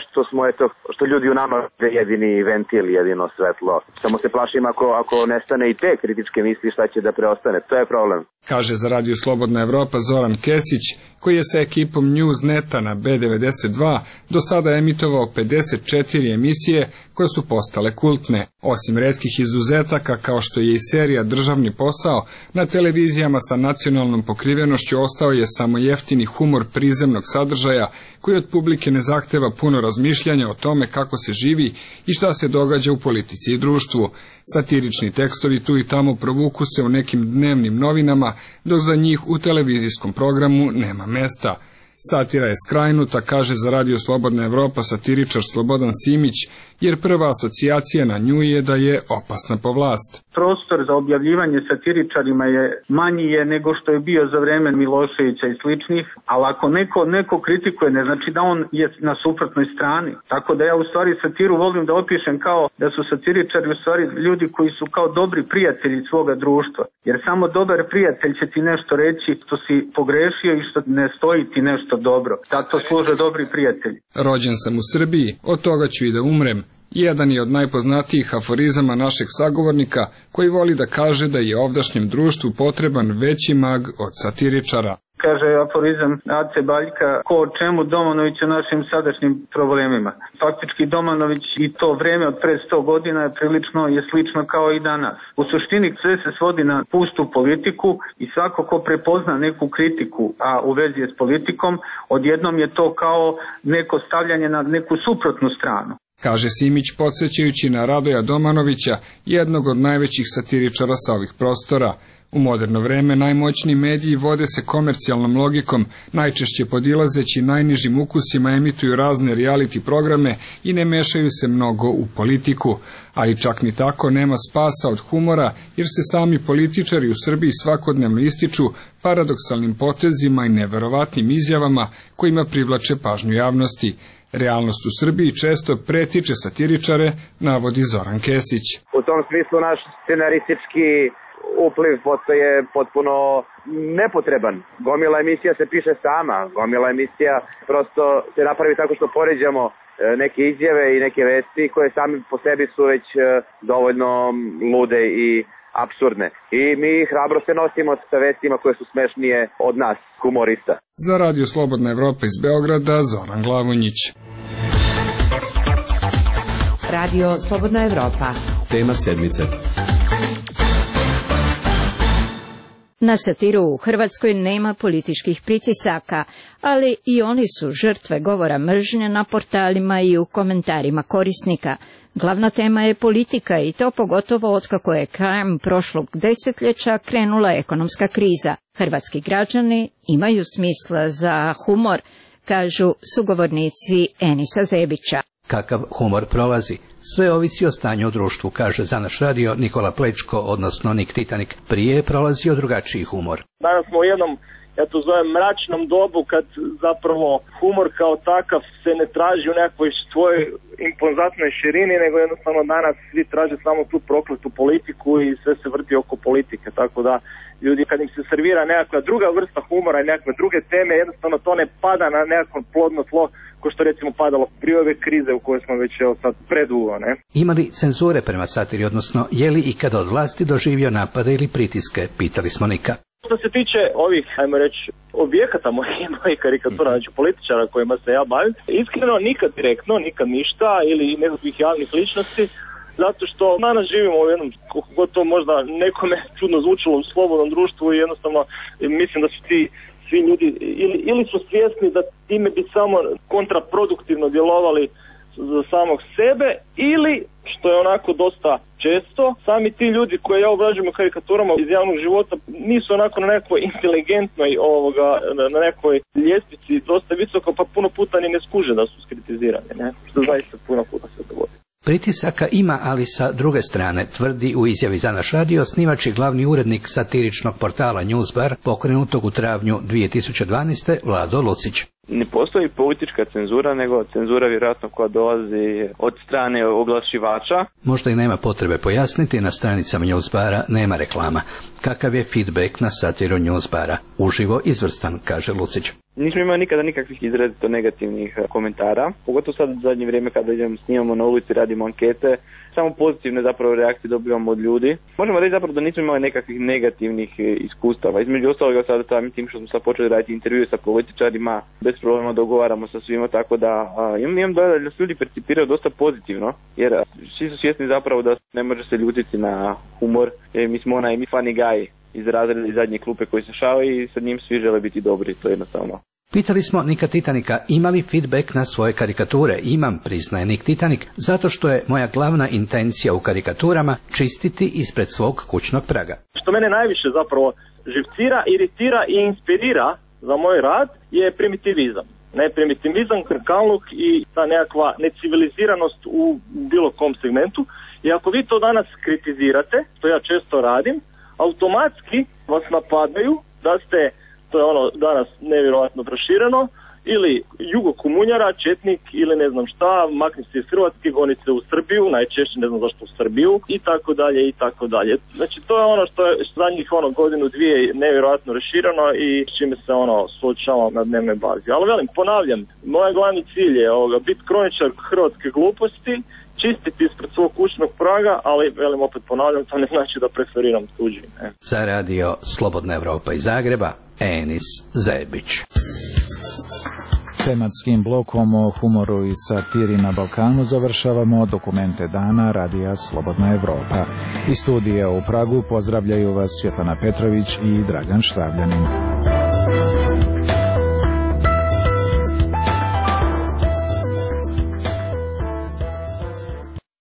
Speaker 4: što ljudi u nama je jedini ventil, jedino svetlo. Samo se plašim ako nestane i te kritičke misli, šta će da preostane. To je problem.
Speaker 28: Kaže za Radio Slobodna Evropa Zoran Kesić, koji je sa ekipom Newsneta na B92 do sada emitovao 54 emisije koje su postale kultne. Osim retkih izuzetaka kao što je i serija Državni posao, na televizijama sa nacionalnom pokrivenošću ostao je samo jeftini humor prizemnog sadržaja koji od publike ne zahteva puno razmišljanja o tome kako se živi i šta se događa u politici i društvu. Satirični tekstovi tu i tamo provuku se u nekim dnevnim novinama, dok za njih u televizijskom programu nema mesta. Satira je skrajnuta, kaže za Radio Slobodna Evropa satiričar Slobodan Simić, jer prva asocijacija na nju je da je opasna po vlast.
Speaker 6: Prostor za objavljivanje satiričarima je manji nego što je bio za vreme Miloševića i sličnih, ali ako neko kritikuje, ne znači da on je na suprotnoj strani. Tako da ja u stvari satiru volim da opišem kao da su satiričari u stvari ljudi koji su kao dobri prijatelji svoga društva. Jer samo dobar prijatelj će ti nešto reći što si pogrešio i što ne stoji ti nešto dobro. Zato služe dobri prijatelji.
Speaker 28: Rođen sam u Srbiji, od toga ću i da umrem. Jedan je od najpoznatijih aforizama našeg sagovornika, koji voli da kaže da je ovdašnjem društvu potreban veći mag od satiričara.
Speaker 6: Kaže aforizam Ace Baljka, ko o čemu, Domanović o našim sadašnjim problemima. Faktički Domanović i to vreme od pre 100 godina je slično kao i danas. U suštini sve se svodi na pustu politiku i svako ko prepozna neku kritiku, a u vezi je s politikom, odjednom je to kao neko stavljanje na neku suprotnu stranu.
Speaker 28: Kaže Simić podsjećajući na Radoja Domanovića, jednog od najvećih satiričara sa ovih prostora. U moderno vreme najmoćniji mediji vode se komercijalnom logikom, najčešće podilazeći najnižim ukusima emituju razne reality programe i ne mešaju se mnogo u politiku. Ali čak ni tako nema spasa od humora, jer se sami političari u Srbiji svakodnevno ističu paradoksalnim potezima i neverovatnim izjavama kojima privlače pažnju javnosti. Realnost u Srbiji često pretiče satiričare, navodi Zoran Kesić.
Speaker 4: U tom smislu naš scenaristički upliv postaje potpuno nepotreban. Gomila emisija se piše sama, gomila emisija prosto se napravi tako što poređamo neke izjave i neke vesti koje sami po sebi su već dovoljno lude i apsurdne. I mi hrabro se nosimo sa vestima koje su smešnije od nas, humorista.
Speaker 28: Za Radio Slobodna Evropa iz Beograda, Zoran Glavonjić.
Speaker 24: Radio Slobodna Evropa.
Speaker 7: Tema sedmice.
Speaker 20: Na satiru u Hrvatskoj nema političkih pritisaka, ali i oni su žrtve govora mržnje na portalima i u komentarima korisnika. Glavna tema je politika i to pogotovo otkako je krajem prošlog desetljeća krenula ekonomska kriza. Hrvatski građani imaju smisla za humor, kažu sugovornici Enisa Zebića.
Speaker 8: Kakav humor prolazi? Sve ovisi o stanju u društvu, kaže za naš radio Nikola Plečko, odnosno Nik Titanik. Prije je prolazio drugačiji humor.
Speaker 12: Danas smo u jednom, ja to zovem, mračnom dobu kad zapravo humor kao takav se ne traži u nekoj svojoj impozantnoj širini, nego jednostavno danas svi traže samo tu prokletu politiku i sve se vrti oko politike, tako da ljudi kad im se servira nekakva druga vrsta humora i nekakve druge teme, jednostavno to ne pada na nekako plodno tlo ko što recimo padalo prije ove krize u kojoj smo već sad predugo, ne?
Speaker 8: Ima li cenzure prema satiri, odnosno je li ikada od vlasti doživio napade ili pritiske, pitali smo Nika.
Speaker 12: Što se tiče ovih, ajmo reći, objekata mojih karikatura, znači političara kojima se ja bavim, iskreno nikad direktno, nikad ništa ili nekakvih javnih ličnosti, zato što danas živimo u jednom, gotovo možda nekome čudno zvučilo u slobodnom društvu i jednostavno mislim da su svi ljudi ili su svjesni da time bi samo kontraproduktivno djelovali za samog sebe ili, što je onako dosta često, sami ti ljudi koje ja obrađujem u karikaturama iz javnog života nisu onako na nekoj inteligentnoj na nekoj ljestvici dosta visoko, pa puno puta ni ne skuže da su skritizirani, ne? Što zaista puno puta se dogodi.
Speaker 8: Pritisaka ima, ali sa druge strane, tvrdi u izjavi za naš radio snivač i glavni urednik satiričnog portala Newsbar, pokrenutog u travnju 2012. Vlado Lucić.
Speaker 5: Ne postoji politička cenzura, nego cenzura vjerojatno koja dolazi od strane oglašivača.
Speaker 8: Možda i nema potrebe pojasniti, na stranicama Newsbara nema reklama. Kakav je feedback na satiru Newsbara? Uživo izvrstan, kaže Lucić.
Speaker 5: Nismo imali nikada nikakvih izrazito negativnih komentara, pogotovo sad u zadnje vrijeme kada snimamo na ulici, radimo ankete, samo pozitivne zapravo reakcije dobivamo od ljudi. Možemo reći zapravo da nismo imali nekakvih negativnih iskustava. Između ostaloga sada samim tim što smo sad počeli raditi intervjue sa političarima, bez problema dogovaramo sa svima, tako da imam dojam da se ljudi percipiraju dosta pozitivno, jer svi su svjesni zapravo da ne može se ljutiti na humor, jer mi smo onaj funny guy iz razreda iz zadnje klupe koji se šao i sa njim svi žele biti dobri, to je jednostavno.
Speaker 8: Pitali smo Nika Titanika ima li feedback na svoje karikature. Imam, priznaje Nik Titanik, zato što je moja glavna intencija u karikaturama čistiti ispred svog kućnog praga.
Speaker 12: Što mene najviše zapravo živcira, iritira i inspirira za moj rad je primitivizam. Ne primitivizam, krkalnuk i ta nekakva neciviliziranost u bilo kom segmentu. I ako vi to danas kritizirate, što ja često radim, automatski vas napadaju da ste, to je ono danas nevjerojatno prošireno, ili jugokomunjara, četnik ili ne znam šta, makni se iz Hrvatske, goni se u Srbiju, najčešće ne znam zašto u Srbiju i tako dalje i tako dalje. Znači to je ono što je zadnjih godinu, dvije nevjerojatno rašireno i s čime se suočavam na dnevnoj bazi. Ali velim, ponavljam, moj glavni cilj je biti kroničar hrvatske gluposti, čistiti ispred svog kućnog praga, ali velim opet ponavljam, to ne znači da preferiram tuđi.
Speaker 8: Za radio Slobodna Evropa iz Zagreba, Enis Zebić.
Speaker 1: Tematskim blokom o humoru i satiri na Balkanu završavamo dokumente dana radija Slobodna Evropa. Iz studija u Pragu pozdravljaju vas Svjetlana Petrović i Dragan Štavljanin.